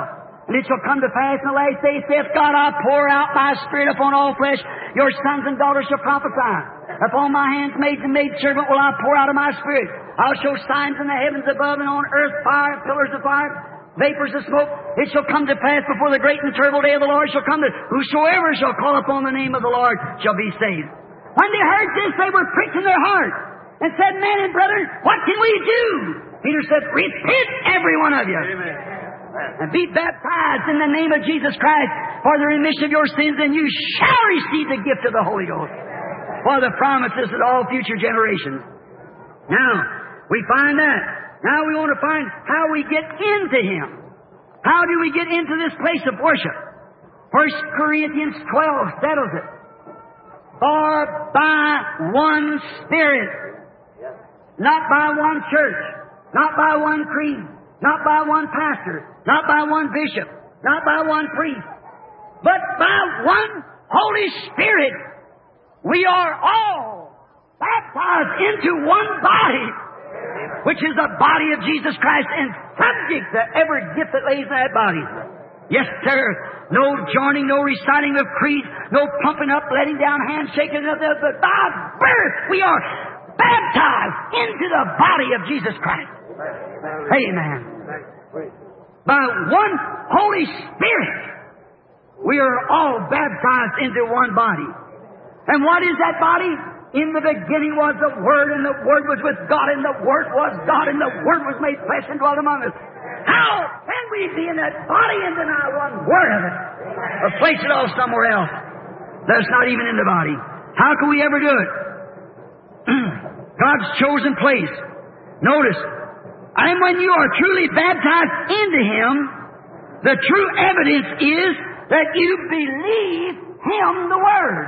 And it shall come to pass in the last days, saith God, I'll pour out my Spirit upon all flesh. Your sons and daughters shall prophesy. Upon my handmaids and maidservant will I pour out of my Spirit. I'll show signs in the heavens above and on earth, fire, pillars of fire, vapors of smoke. It shall come to pass before the great and terrible day of the Lord shall come that whosoever shall call upon the name of the Lord shall be saved. When they heard this, they were pricked in their heart and said, Men and brethren, what can we do? Peter said, Repent, every one of you. Amen. And be baptized in the name of Jesus Christ for the remission of your sins, and you shall receive the gift of the Holy Ghost for the promises of all future generations. Now, we find that. Now we want to find how we get into Him. How do we get into this place of worship? First Corinthians twelve settles it. For by one Spirit, not by one church, not by one creed, not by one pastor, not by one bishop, not by one priest, but by one Holy Spirit, we are all baptized into one body, which is the body of Jesus Christ, and subject to every gift that lays in that body. Yes, sir. No joining, no reciting of creeds, no pumping up, letting down, handshaking, nothing else, but by birth we are baptized into the body of Jesus Christ. Amen. By one Holy Spirit, we are all baptized into one body. And what is that body? In the beginning was the Word, and the Word was with God, and the Word was God, and the Word was made flesh and dwelt among us. How can we be in that body and deny one word of it? Or place it all somewhere else that's not even in the body? How can we ever do it? God's chosen place. Notice, and when you are truly baptized into Him, the true evidence is that you believe Him, the Word.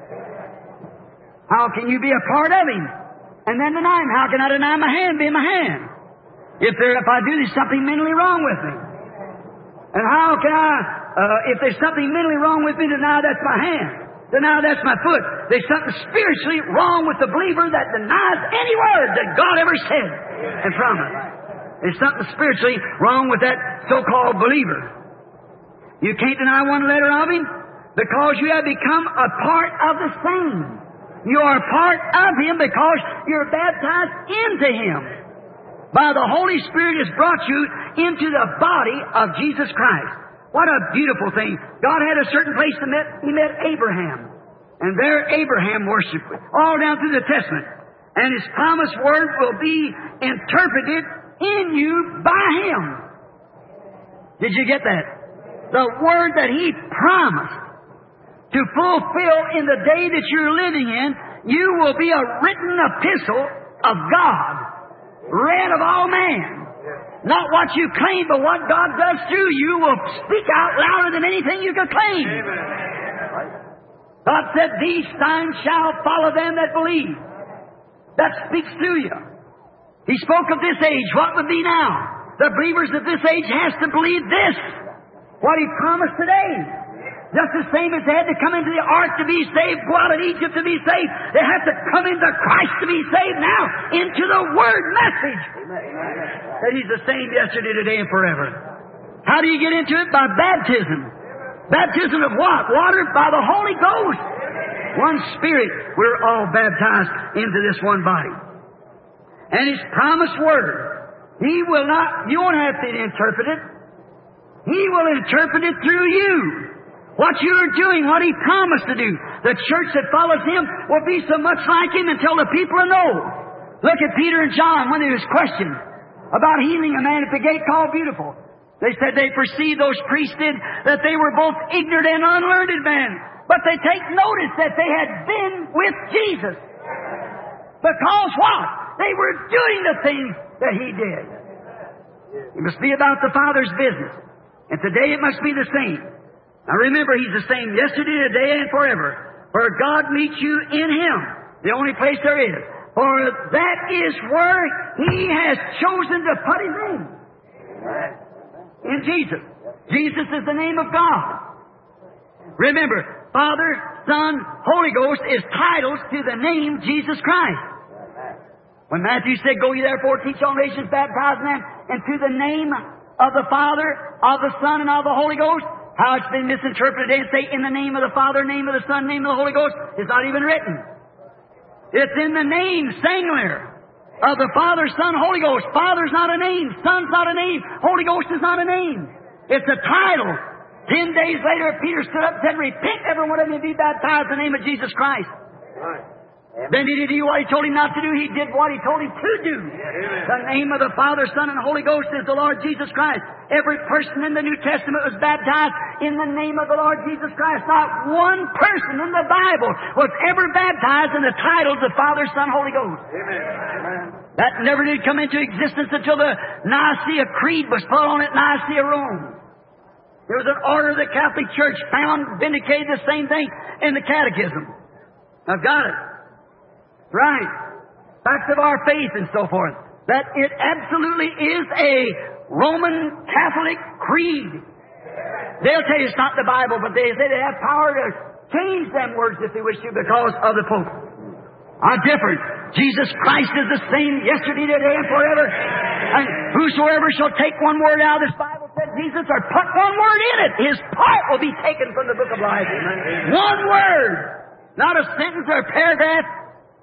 How can you be a part of Him and then deny Him? How can I deny my hand being my hand? If there, if I do, there's something mentally wrong with me. And how can I, uh, if there's something mentally wrong with me, deny that's my hand, deny that's my foot? There's something spiritually wrong with the believer that denies any word that God ever said and promised. There's something spiritually wrong with that so-called believer. You can't deny one letter of Him because you have become a part of the same. You are a part of Him because you're baptized into Him. By the Holy Spirit has brought you into the body of Jesus Christ. What a beautiful thing. God had a certain place to meet. He met Abraham. And there Abraham worshiped all down through the Testament. And His promised word will be interpreted in you by Him. Did you get that? The word that He promised to fulfill in the day that you're living in, you will be a written epistle of God, read of all man. Not what you claim, but what God does through you will speak out louder than anything you can claim. God said, these signs shall follow them that believe. That speaks through you. He spoke of this age. What would be now? The believers of this age has to believe this. What He promised today. Just the same as they had to come into the ark to be saved, go out of Egypt to be saved, they have to come into Christ to be saved now, into the Word message. That He's the same yesterday, today, and forever. How do you get into it? By baptism. Baptism of what? Water? By the Holy Ghost. One Spirit. We're all baptized into this one body. And His promised Word, He will not, you won't have to interpret it. He will interpret it through you. What you are doing, what He promised to do. The church that follows Him will be so much like Him until the people know. Look at Peter and John when they was questioned about healing a man at the gate called Beautiful. They said they perceived, those priests did, that they were both ignorant and unlearned men. But they take notice that they had been with Jesus. Because what? They were doing the things that He did. It must be about the Father's business. And today it must be the same. Now remember, He's the same yesterday, today, and forever. For God meets you in Him, the only place there is. For that is where He has chosen to put His name. In Jesus. Jesus is the name of God. Remember, Father, Son, Holy Ghost is titles to the name Jesus Christ. When Matthew said, Go ye therefore, teach all nations, baptize them into the name of the Father, of the Son, and of the Holy Ghost. How it's been misinterpreted and say, in the name of the Father, name of the Son, name of the Holy Ghost. It's not even written. It's in the name, singular, of the Father, Son, Holy Ghost. Father's not a name. Son's not a name. Holy Ghost is not a name. It's a title. Ten days later, Peter stood up and said, repent, every one of you, and be baptized in the name of Jesus Christ. Right. Then he did do what he told him not to do. He did what he told him to do. Amen. The name of the Father, Son, and Holy Ghost is the Lord Jesus Christ. Every person in the New Testament was baptized in the name of the Lord Jesus Christ. Not one person in the Bible was ever baptized in the titles of Father, Son, Holy Ghost. Amen. That never did come into existence until the Nicaea Creed was put on at Nicaea, Rome. There was an order of the Catholic Church found vindicated the same thing in the Catechism. I've got it. Right. Facts of our faith and so forth. That it absolutely is a Roman Catholic creed. They'll tell you it's not the Bible, but they say they have power to change them words if they wish to because of the Pope. Are different. Jesus Christ is the same yesterday, today, and forever. And whosoever shall take one word out of this Bible, said Jesus, or put one word in it, his part will be taken from the book of life. One word. Not a sentence or a paragraph,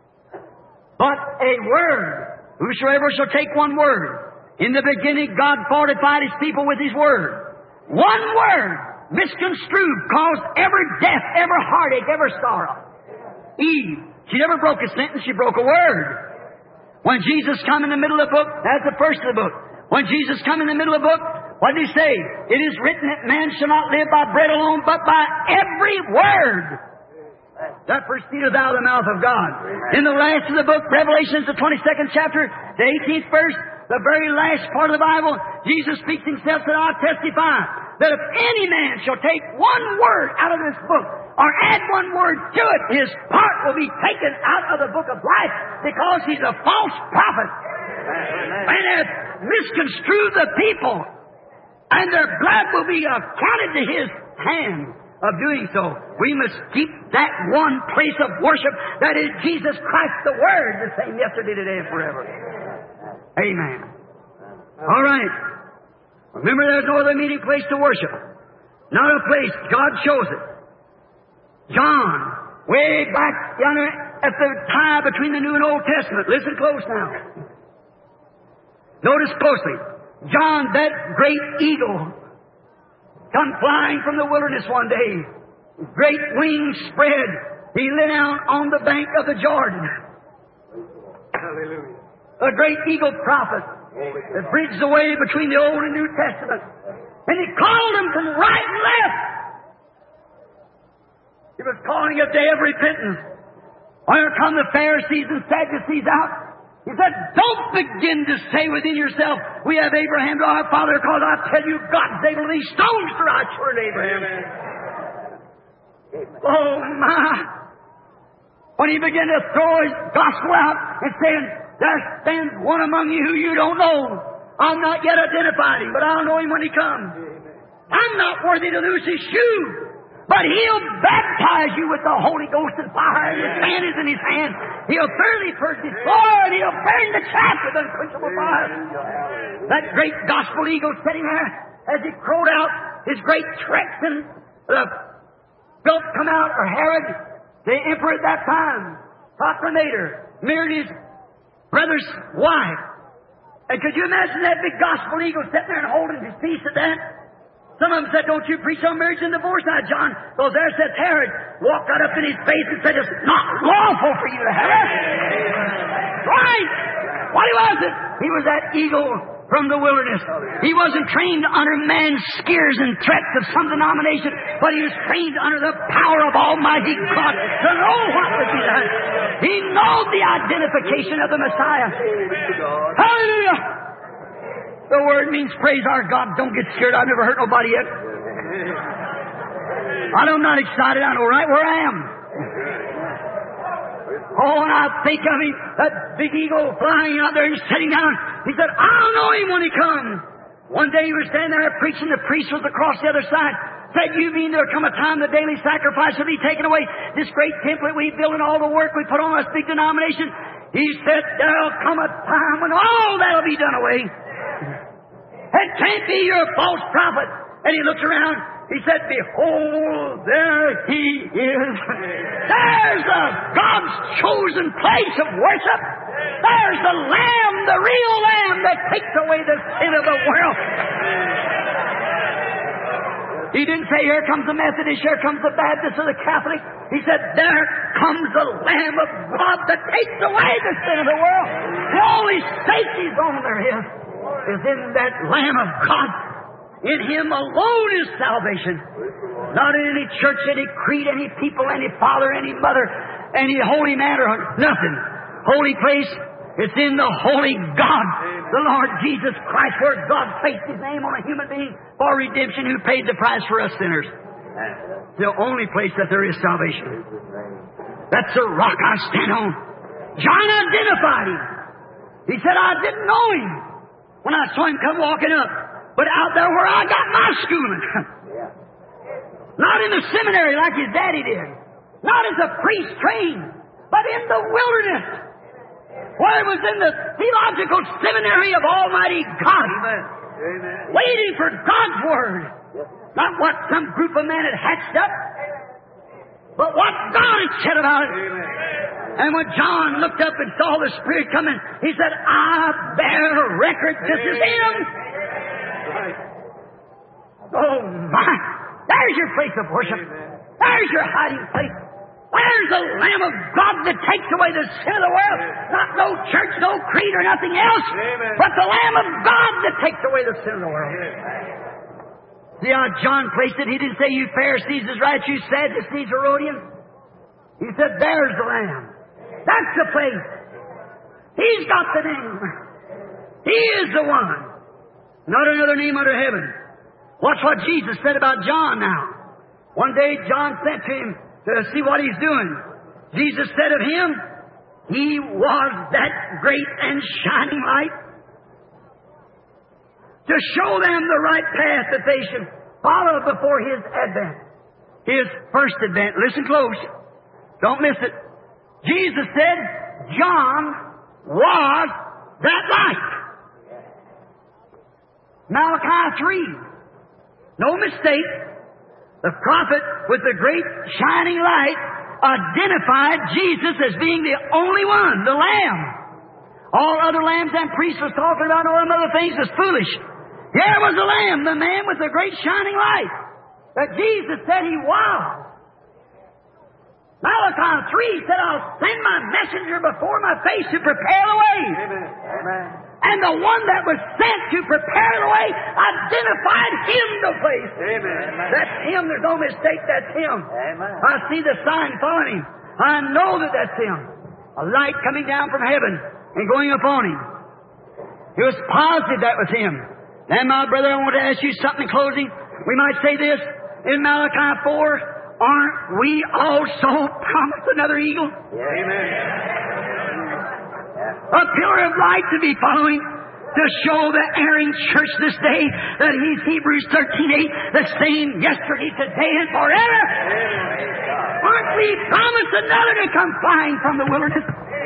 but a word. Whosoever shall take one word. In the beginning, God fortified His people with His word. One word, misconstrued, caused every death, every heartache, every sorrow. Eve, she never broke a sentence, she broke a word. When Jesus come in the middle of the book, that's the first of the book. When Jesus come in the middle of the book, what did He say? It is written that man shall not live by bread alone, but by every word that proceedeth out of the mouth of God. In the last of the book, Revelation, the twenty-second chapter, the eighteenth verse, the very last part of the Bible, Jesus speaks Himself, that I testify that if any man shall take one word out of this book, or add one word to it, his part will be taken out of the book of life, because he's a false prophet. And hath misconstrued the people, and their blood will be accounted to his hand of doing so. We must keep that one place of worship that is Jesus Christ, the Word, the same yesterday, today, and forever. Amen. All right. Remember, there's no other meeting place to worship. Not a place. God chose it. John, way back yonder at the tie between the New and Old Testament. Listen close now. Notice closely. John, that great eagle, come flying from the wilderness one day. Great wings spread. He lay down on the bank of the Jordan. Hallelujah. A great eagle prophet that bridged the way between the Old and New Testament. And he called them from right and left. He was calling a day of repentance. Here come the Pharisees and Sadducees out. He said, don't begin to say within yourself, we have Abraham to our father, because I tell you, God's able to these stones to our children Abraham. Amen. Oh, my. When he began to throw his gospel out and saying, there stands one among you who you don't know. I've not yet identified him, but I'll know him when he comes. I'm not worthy to loose his shoe, but he'll baptize you with the Holy Ghost and fire, and his hand is in his hand. He'll thoroughly purge his floor, and he'll burn the chaff with unquenchable fire. That great gospel eagle sitting there, as he crowed out his great tricks, and the Philip come out, or Herod, the emperor at that time, proclamator, married his brother's wife. And could you imagine that big gospel eagle sitting there and holding his peace at that? Some of them said, don't you preach on marriage and divorce now, John? Because there says Herod walked right up in his face and said, it's not lawful for you to have it. Right. What was it? He was that eagle from the wilderness. He wasn't trained under man's scares and threats of some denomination, but he was trained under the power of Almighty God to know what would be done. He knows the identification of the Messiah. Hallelujah! The word means praise our God. Don't get scared. I've never hurt nobody yet. I'm not excited. I know right where I am. Oh, and I think of him, that big eagle flying out there and sitting down. He said, I'll know him when he comes. One day he was standing there preaching. The priest was across the other side. Said, you mean there'll come a time the daily sacrifice will be taken away? This great temple we build and all the work we put on this big denomination. He said, there'll come a time when all that'll be done away. It can't be your false prophet. And he looked around. He said, behold, there he is. There's the God's chosen place of worship. There's the Lamb, the real Lamb that takes away the sin of the world. He didn't say, here comes the Methodist, here comes the Baptist or the Catholic. He said, there comes the Lamb of God that takes away the sin of the world. The only safety zone there is, is in that Lamb of God. In Him alone is salvation. Not in any church, any creed, any people, any father, any mother, any holy man or nothing. Holy place, it's in the Holy God, the Lord Jesus Christ, where God placed His name on a human being for redemption, who paid the price for us sinners. It's the only place that there is salvation. That's the rock I stand on. John identified Him. He said, I didn't know Him when I saw Him come walking up, but out there where I got my schooling. Not in the seminary like his daddy did. Not as a priest trained, but in the wilderness, where it was in the theological seminary of Almighty God. Amen. Amen. Waiting for God's Word. Not what some group of men had hatched up, but what God had said about it. Amen. And when John looked up and saw the Spirit coming, he said, I bear record, this is Him. Right. Oh my! There's your place of worship. Amen. There's your hiding place. There's the Lamb of God that takes away the sin of the world. Not no church, no creed, or nothing else, Amen. But the Lamb of God that takes away the sin of the world. Amen. See how John placed it? He didn't say, you Pharisees is right, you Sadducees, Herodians. He said, there's the Lamb. That's the place. He's got the name. He is the one. Not another name under heaven. Watch what Jesus said about John now. One day John sent to him to see what he's doing. Jesus said of him, he was that great and shining light to show them the right path that they should follow before His advent. His first advent. Listen close. Don't miss it. Jesus said, John was that light. Malachi three. No mistake. The prophet with the great shining light identified Jesus as being the only one, the Lamb. All other lambs and priests was talking about all them other things was foolish. Here was the Lamb, the man with the great shining light that Jesus said He was. Malachi three said, I'll send my messenger before my face to prepare the way. Amen. Amen. And the one that was sent to prepare the way identified Him the place. Amen. That's Him. There's no mistake. That's Him. Amen. I see the sign following Him. I know that that's Him. A light coming down from heaven and going upon Him. He was positive that was Him. Then, my brother, I want to ask you something in closing. We might say this in Malachi four. Aren't we also promised another eagle? Yeah. Amen. A pillar of light to be following to show the erring church this day that He's Hebrews thirteen eight, the same yesterday, today, and forever. Amen. Aren't we promised another to come flying from the wilderness?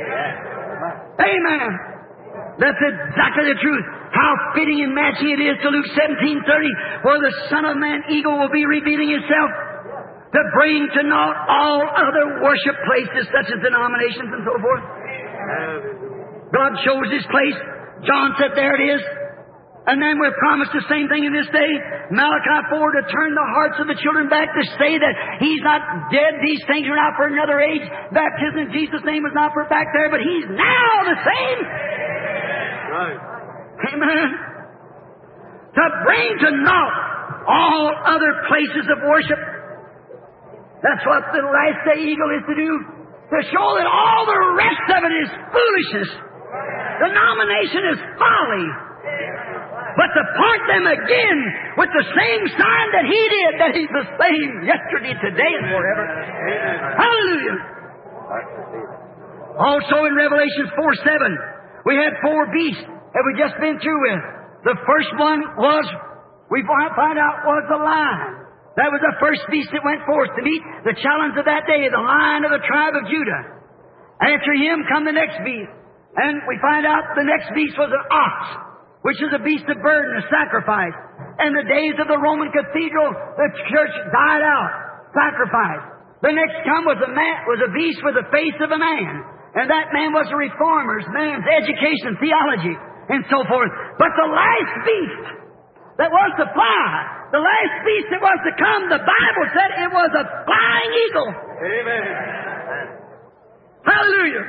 Amen. That's exactly the truth. How fitting and matching it is to Luke seventeen thirty, where the Son of Man eagle will be revealing Himself to bring to naught all other worship places such as denominations and so forth. God shows His place. John said, there it is. And then we're promised the same thing in this day. Malachi four, to turn the hearts of the children back, to say that He's not dead. These things are not for another age. Baptism in Jesus' name is not for back there, but He's now the same. Right. Amen. To bring to naught all other places of worship. That's what the last day eagle is to do. To show that all the rest of it is foolishness. Denomination is folly. But to point them again with the same sign that He did, that He's the same yesterday, today, and forever. Hallelujah. Also in Revelation four seven, we had four beasts that we just been through with. The first one was, we find out, was the lion. That was the first beast that went forth to meet the challenge of that day, the Lion of the tribe of Judah. After him come the next beast. And we find out the next beast was an ox. which is a beast of burden, a sacrifice. And the days of the Roman cathedral, the church died out, sacrifice. The next come was a man, was a beast with the face of a man. And that man was a reformer's, man's education, theology, and so forth. But the last beast that was to fly, the last beast that was to come, the Bible said it was a flying eagle. Amen. Hallelujah.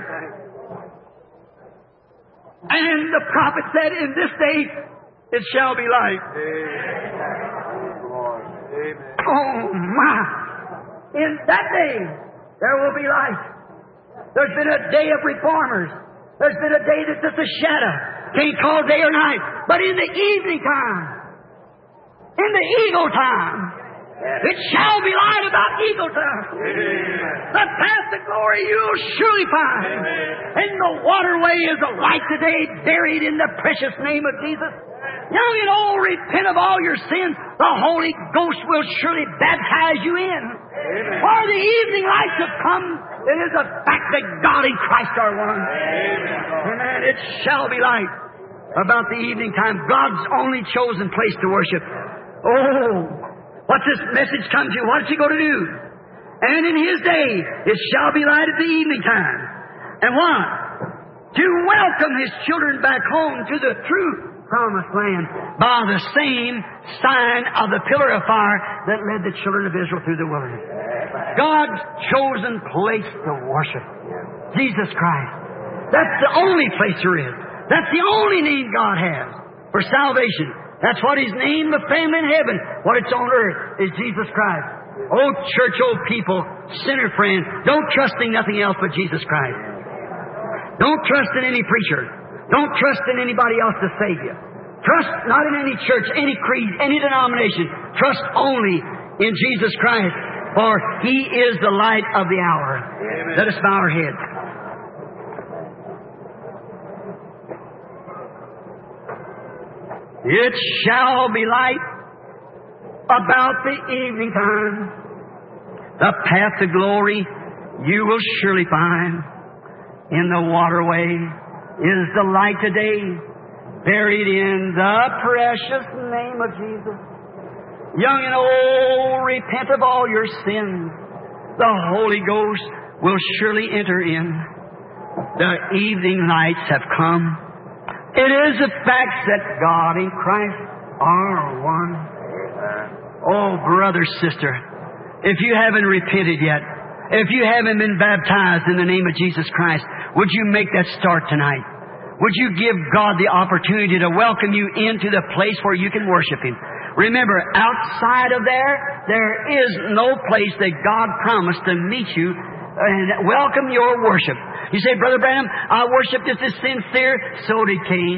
And the prophet said, in this day it shall be light. Amen. Oh my! In that day there will be light. There's been a day of reformers. There's been a day that's just a shadow. Can't call day or night. But in the evening time, in the eagle time, it shall be light about eagle time. The path to glory you'll surely find. And the waterway is a light today, buried in the precious name of Jesus. Young and old, repent of all your sins. The Holy Ghost will surely baptize you in. For the evening lights have come. It is a fact that God and Christ are one. Amen. It shall be light about the evening time. God's only chosen place to worship. Oh, what's this message come to? What is He going to do? And in His day, it shall be light at the evening time. And what? To welcome His children back home to the true promised land by the same sign of the pillar of fire that led the children of Israel through the wilderness. God's chosen place to worship. Jesus Christ. That's the only place there is. That's the only name God has for salvation. That's what His name, the family in heaven. What it's on earth is Jesus Christ. Oh, church, old people, sinner friend, don't trust in nothing else but Jesus Christ. Don't trust in any preacher. Don't trust in anybody else to save you. Trust not in any church, any creed, any denomination. Trust only in Jesus Christ, for He is the light of the hour. Amen. Let us bow our heads. It shall be light about the evening time. The path to glory you will surely find. In the waterway is the light today, buried in the precious name of Jesus. Young and old, repent of all your sins. The Holy Ghost will surely enter in. The evening lights have come. It is a fact that God and Christ are one. Oh, brother, sister, if you haven't repented yet, if you haven't been baptized in the name of Jesus Christ, would you make that start tonight? Would you give God the opportunity to welcome you into the place where you can worship Him? Remember, outside of there, there is no place that God promised to meet you and welcome your worship. You say, Brother Branham, I worship just as sincere. So did Cain.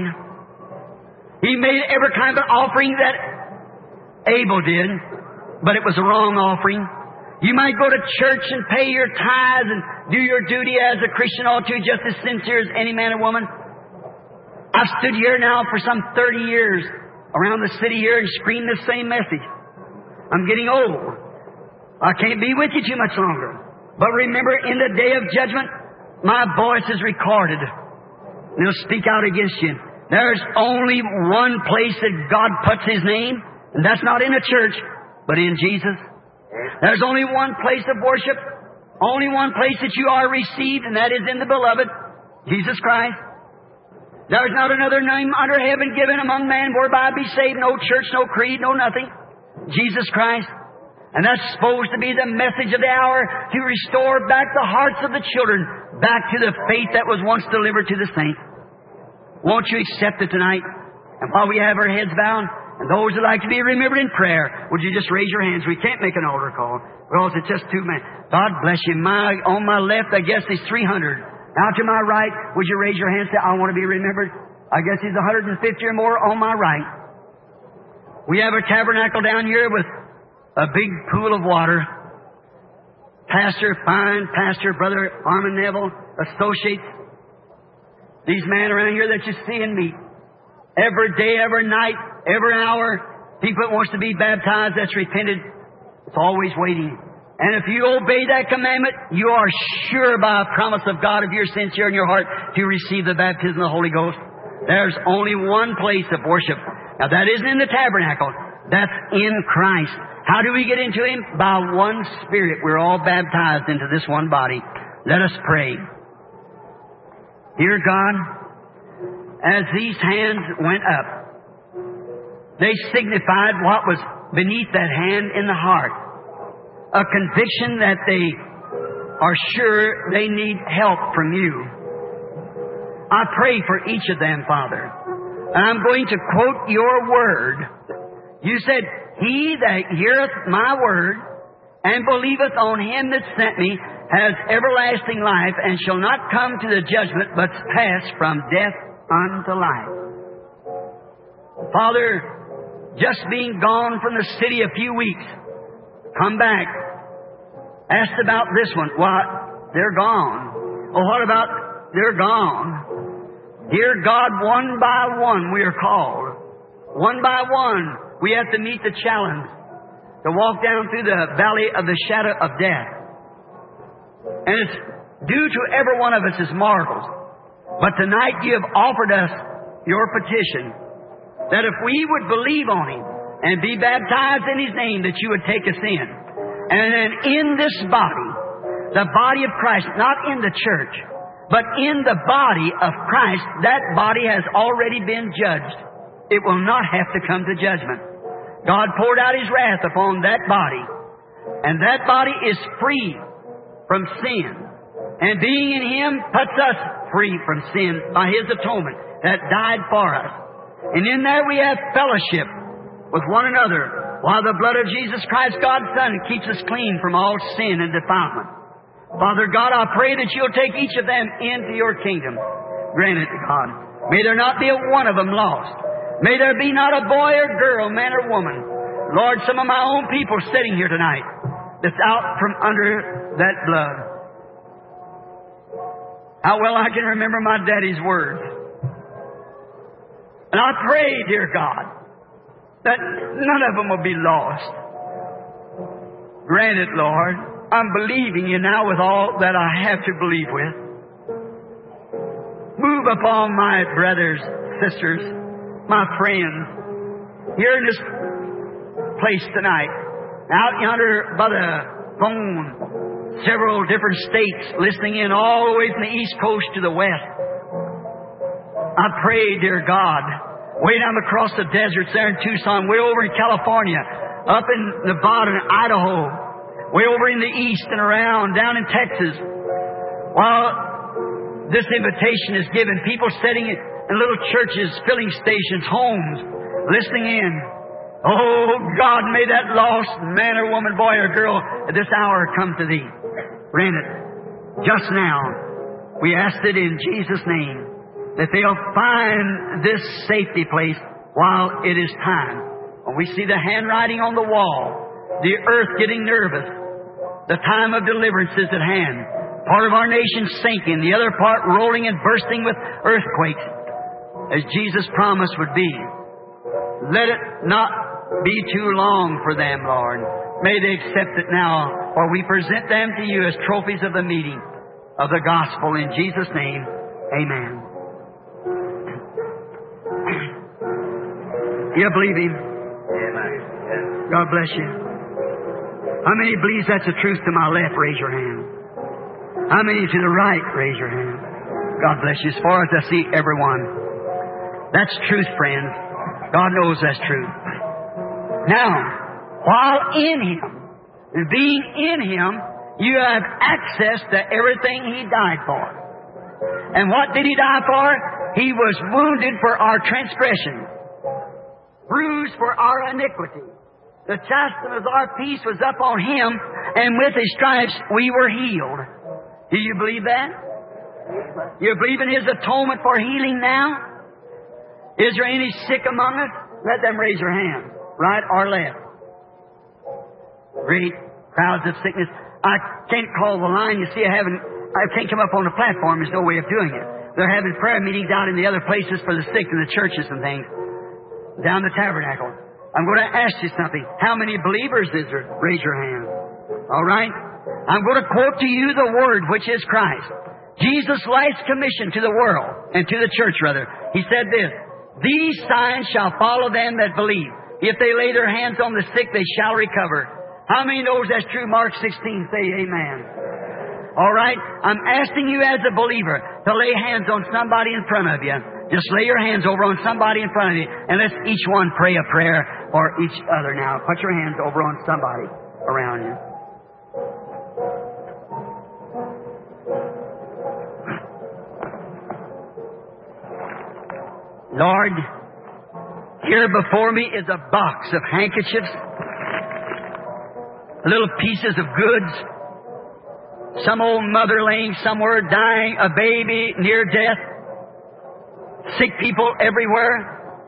He made every kind of offering that Abel did, but it was a wrong offering. You might go to church and pay your tithes and do your duty as a Christian ought to, just as sincere as any man or woman. I've stood here now for some thirty years around the city here and screamed the same message. I'm getting old. I can't be with you too much longer. But remember, in the day of judgment, my voice is recorded. And it'll speak out against you. There's only one place that God puts His name, and that's not in a church, but in Jesus. There's only one place of worship, only one place that you are received, and that is in the Beloved, Jesus Christ. There's not another name under heaven given among men whereby be saved. No church, no creed, no nothing. Jesus Christ. And that's supposed to be the message of the hour, to restore back the hearts of the children back to the faith that was once delivered to the saints. Won't you accept it tonight? And while we have our heads bowed, and those that like to be remembered in prayer, would you just raise your hands? We can't make an altar call because it's just two men. God bless you. My, on my left, I guess, is three hundred. Now to my right, would you raise your hand and say, I want to be remembered? I guess he's one hundred fifty or more on my right. We have a tabernacle down here with a big pool of water. Pastor, fine pastor, Brother Armin Neville, associates. These men around here that you see and meet. Every day, every night, every hour, people that wants to be baptized, that's repented, it's always waiting. And if you obey that commandment, you are sure by a promise of God, if you're sincere in your heart, to receive the baptism of the Holy Ghost. There's only one place of worship. Now that isn't in the tabernacle. That's in Christ. How do we get into Him? By one Spirit. We're all baptized into this one body. Let us pray. Dear God, as these hands went up, they signified what was beneath that hand in the heart. A conviction that they are sure they need help from You. I pray for each of them, Father. And I'm going to quote Your word. You said, He that heareth my word and believeth on Him that sent me has everlasting life and shall not come to the judgment, but pass from death unto life. Father, just being gone from the city a few weeks, come back. Asked about this one. What? They're gone. Well, what about they're gone? Dear God, one by one we are called. One by one we have to meet the challenge to walk down through the valley of the shadow of death. And it's due to every one of us as mortals. But tonight You have offered us Your petition that if we would believe on Him and be baptized in His name, that You would take us in. And then in this body, the body of Christ, not in the church, but in the body of Christ, that body has already been judged. It will not have to come to judgment. God poured out His wrath upon that body, and that body is free from sin. And being in Him puts us free from sin by His atonement that died for us. And in there we have fellowship with one another, while the blood of Jesus Christ, God's Son, keeps us clean from all sin and defilement. Father God, I pray that You'll take each of them into Your kingdom. Grant it, God. May there not be a one of them lost. May there be not a boy or girl, man or woman. Lord, some of my own people sitting here tonight that's out from under that blood. How well I can remember my daddy's words. And I pray, dear God, that none of them will be lost. Grant it, Lord. I'm believing You now with all that I have to believe with. Move upon my brothers, sisters, my friends, here in this place tonight, out yonder by the phone, several different states listening in all the way from the East Coast to the West. I pray, dear God, way down across the deserts there in Tucson, way over in California, up in Nevada and Idaho, way over in the East and around, down in Texas. While this invitation is given, people sitting in little churches, filling stations, homes, listening in. Oh, God, may that lost man or woman, boy or girl at this hour come to Thee. Grant it. Just now, we ask it in Jesus' name, that they'll find this safety place while it is time. When we see the handwriting on the wall, the earth getting nervous, the time of deliverance is at hand. Part of our nation sinking, the other part rolling and bursting with earthquakes, as Jesus' promise would be. Let it not be too long for them, Lord. May they accept it now, for we present them to You as trophies of the meeting of the gospel. In Jesus' name, amen. You believe Him? Amen. God bless you. How many believes that's the truth to my left? Raise your hand. How many to the right? Raise your hand. God bless you. As far as I see everyone. That's truth, friends. God knows that's truth. Now, while in Him, being in Him, you have access to everything He died for. And what did He die for? He was wounded for our transgression, bruised for our iniquity. The chastisement of our peace was up on Him, and with His stripes we were healed. Do you believe that? You believe in His atonement for healing now? Is there any sick among us? Let them raise their hand, right or left. Great crowds of sickness. I can't call the line. You see, I haven't. I can't come up on the platform. There's no way of doing it. They're having prayer meetings out in the other places for the sick in the churches and things. Down the tabernacle. I'm going to ask you something. How many believers is there? Raise your hand. All right? I'm going to quote to you the Word, which is Christ. Jesus' last commission to the world, and to the church rather. He said this, these signs shall follow them that believe. If they lay their hands on the sick, they shall recover. How many knows that's true? Mark sixteen, say amen. All right? I'm asking you as a believer to lay hands on somebody in front of you. Just lay your hands over on somebody in front of you, and let's each one pray a prayer for each other now. Put your hands over on somebody around you. Lord, here before me is a box of handkerchiefs, little pieces of goods, some old mother laying somewhere dying, a baby near death, sick people everywhere.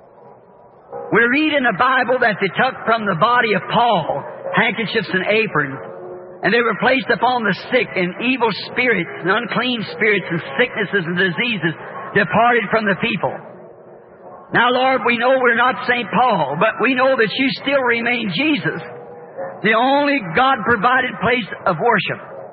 We read in the Bible that they took from the body of Paul handkerchiefs and aprons, and they were placed upon the sick, and evil spirits and unclean spirits and sicknesses and diseases departed from the people. Now, Lord, we know we're not Saint Paul, but we know that you still remain Jesus, the only God-provided place of worship.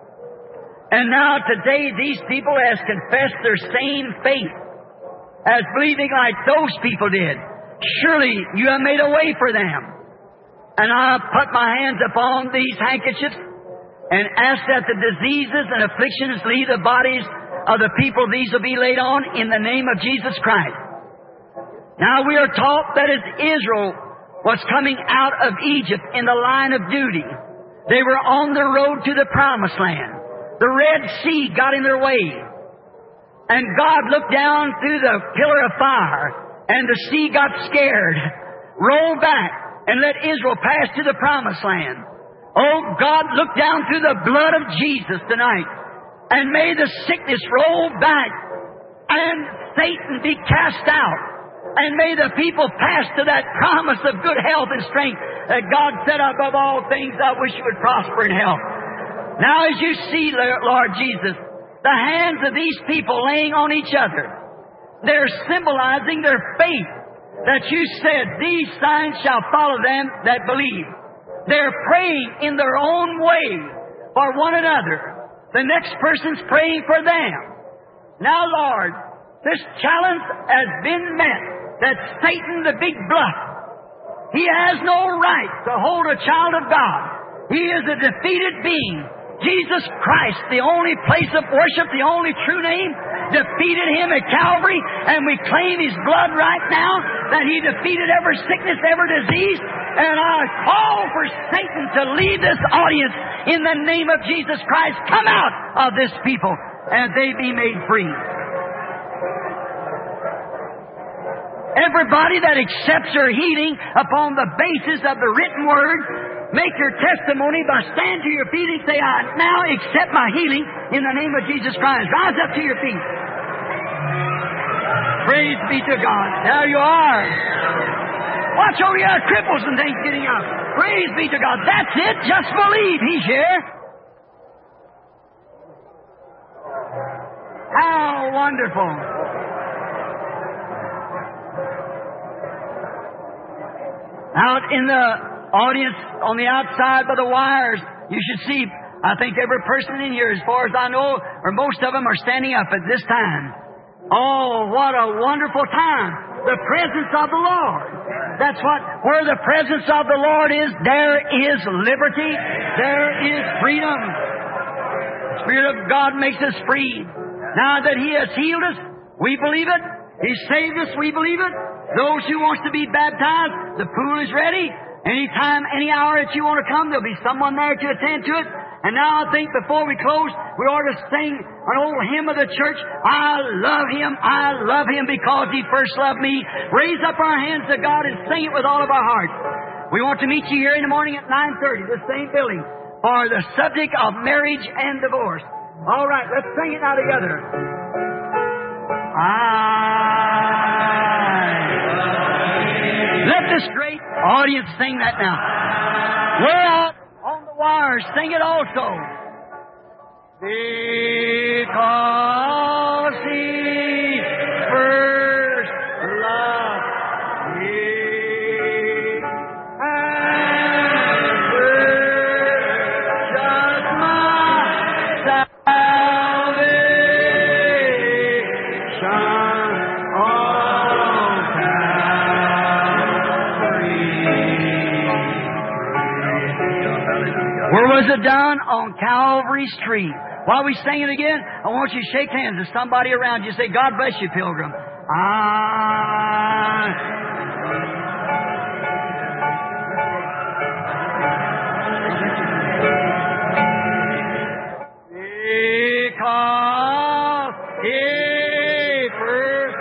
And now today these people has confessed their same faith as believing like those people did. Surely you have made a way for them. And I put my hands upon these handkerchiefs and ask that the diseases and afflictions leave the bodies of the people these will be laid on in the name of Jesus Christ. Now we are taught that as Israel was coming out of Egypt in the line of duty, they were on the road to the Promised Land. The Red Sea got in their way. And God looked down through the pillar of fire, and the sea got scared, rolled back, and let Israel pass to the Promised Land. Oh, God, look down through the blood of Jesus tonight, and may the sickness roll back, and Satan be cast out. And may the people pass to that promise of good health and strength that God said, above all things, I wish you would prosper in health. Now, as you see, Lord Jesus, the hands of these people laying on each other, they're symbolizing their faith that you said, these signs shall follow them that believe. They're praying in their own way for one another. The next person's praying for them. Now, Lord, this challenge has been met. That Satan, the big bluff, he has no right to hold a child of God. He is a defeated being. Jesus Christ, the only place of worship, the only true name, defeated him at Calvary, and we claim his blood right now, that he defeated every sickness, every disease. And I call for Satan to leave this audience in the name of Jesus Christ. Come out of this people, and they be made free. Everybody that accepts your healing upon the basis of the written word, make your testimony by stand to your feet and say, I now accept my healing in the name of Jesus Christ. Rise up to your feet. Praise be to God. There you are. Watch over your cripples and things getting up. Praise be to God. That's it. Just believe He's here. How wonderful. Out in the audience, on the outside by the wires, you should see, I think every person in here, as far as I know, or most of them are standing up at this time. Oh, what a wonderful time. The presence of the Lord. That's what, where the presence of the Lord is, there is liberty. There is freedom. The Spirit of God makes us free. Now that He has healed us, we believe it. He saved us, we believe it. Those who wants to be baptized, the pool is ready. Anytime, any hour that you want to come, there'll be someone there to attend to it. And now I think before we close, we ought to sing an old hymn of the church. I love Him, I love Him because He first loved me. Raise up our hands to God and sing it with all of our hearts. We want to meet you here in the morning at nine thirty, the same building, for the subject of marriage and divorce. All right, let's sing it now together. I Let this great audience sing that now. We're out on the wires. Sing it also. Because He first loved me and purchased my salvation on was it done on Calvary Street. While we sing it again, I want you to shake hands with somebody around you. Say, God bless you, pilgrim. I... Because He first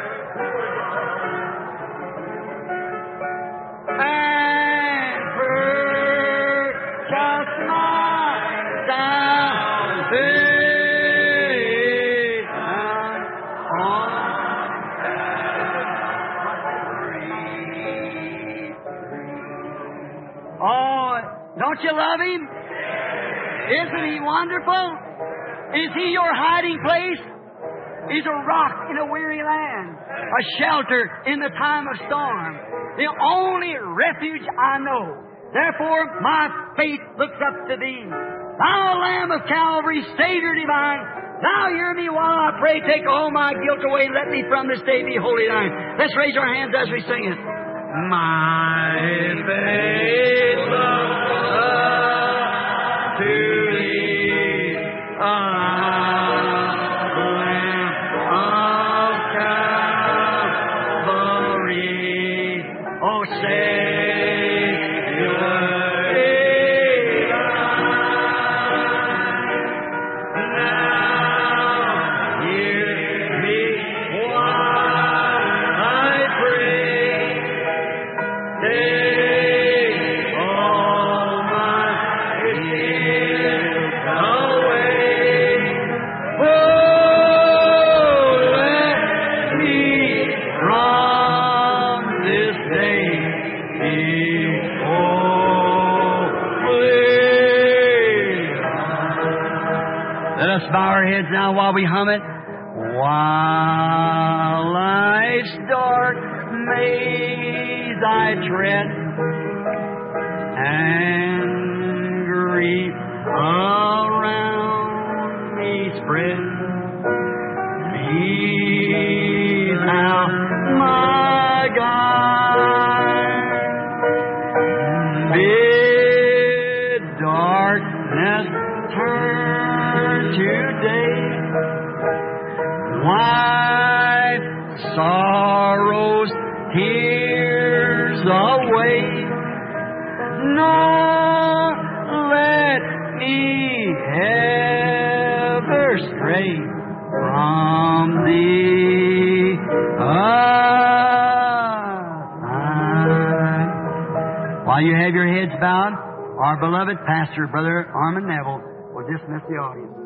and purchased my salvation on Calvary. Oh, don't you love Him? Isn't He wonderful? Is He your hiding place? He's a rock in a weary land, a shelter in the time of storm, the only refuge I know. Therefore, my faith looks up to Thee. Thou Lamb of Calvary, Savior divine, Thou hear me while I pray. Take all my guilt away. Let me from this day be wholly Thine. Let's raise our hands as we sing it. My faith looks up to Thee. Ah. Bow our heads now while we hum it. While life's dark maze I tread, and grief around me spread, Be Thou my guide. Bid darkness turn today, wipe sorrows, tears away, nor let me ever stray from Thee. Aside. While you have your heads bowed, our beloved pastor, Brother Armand Neville, will dismiss the audience.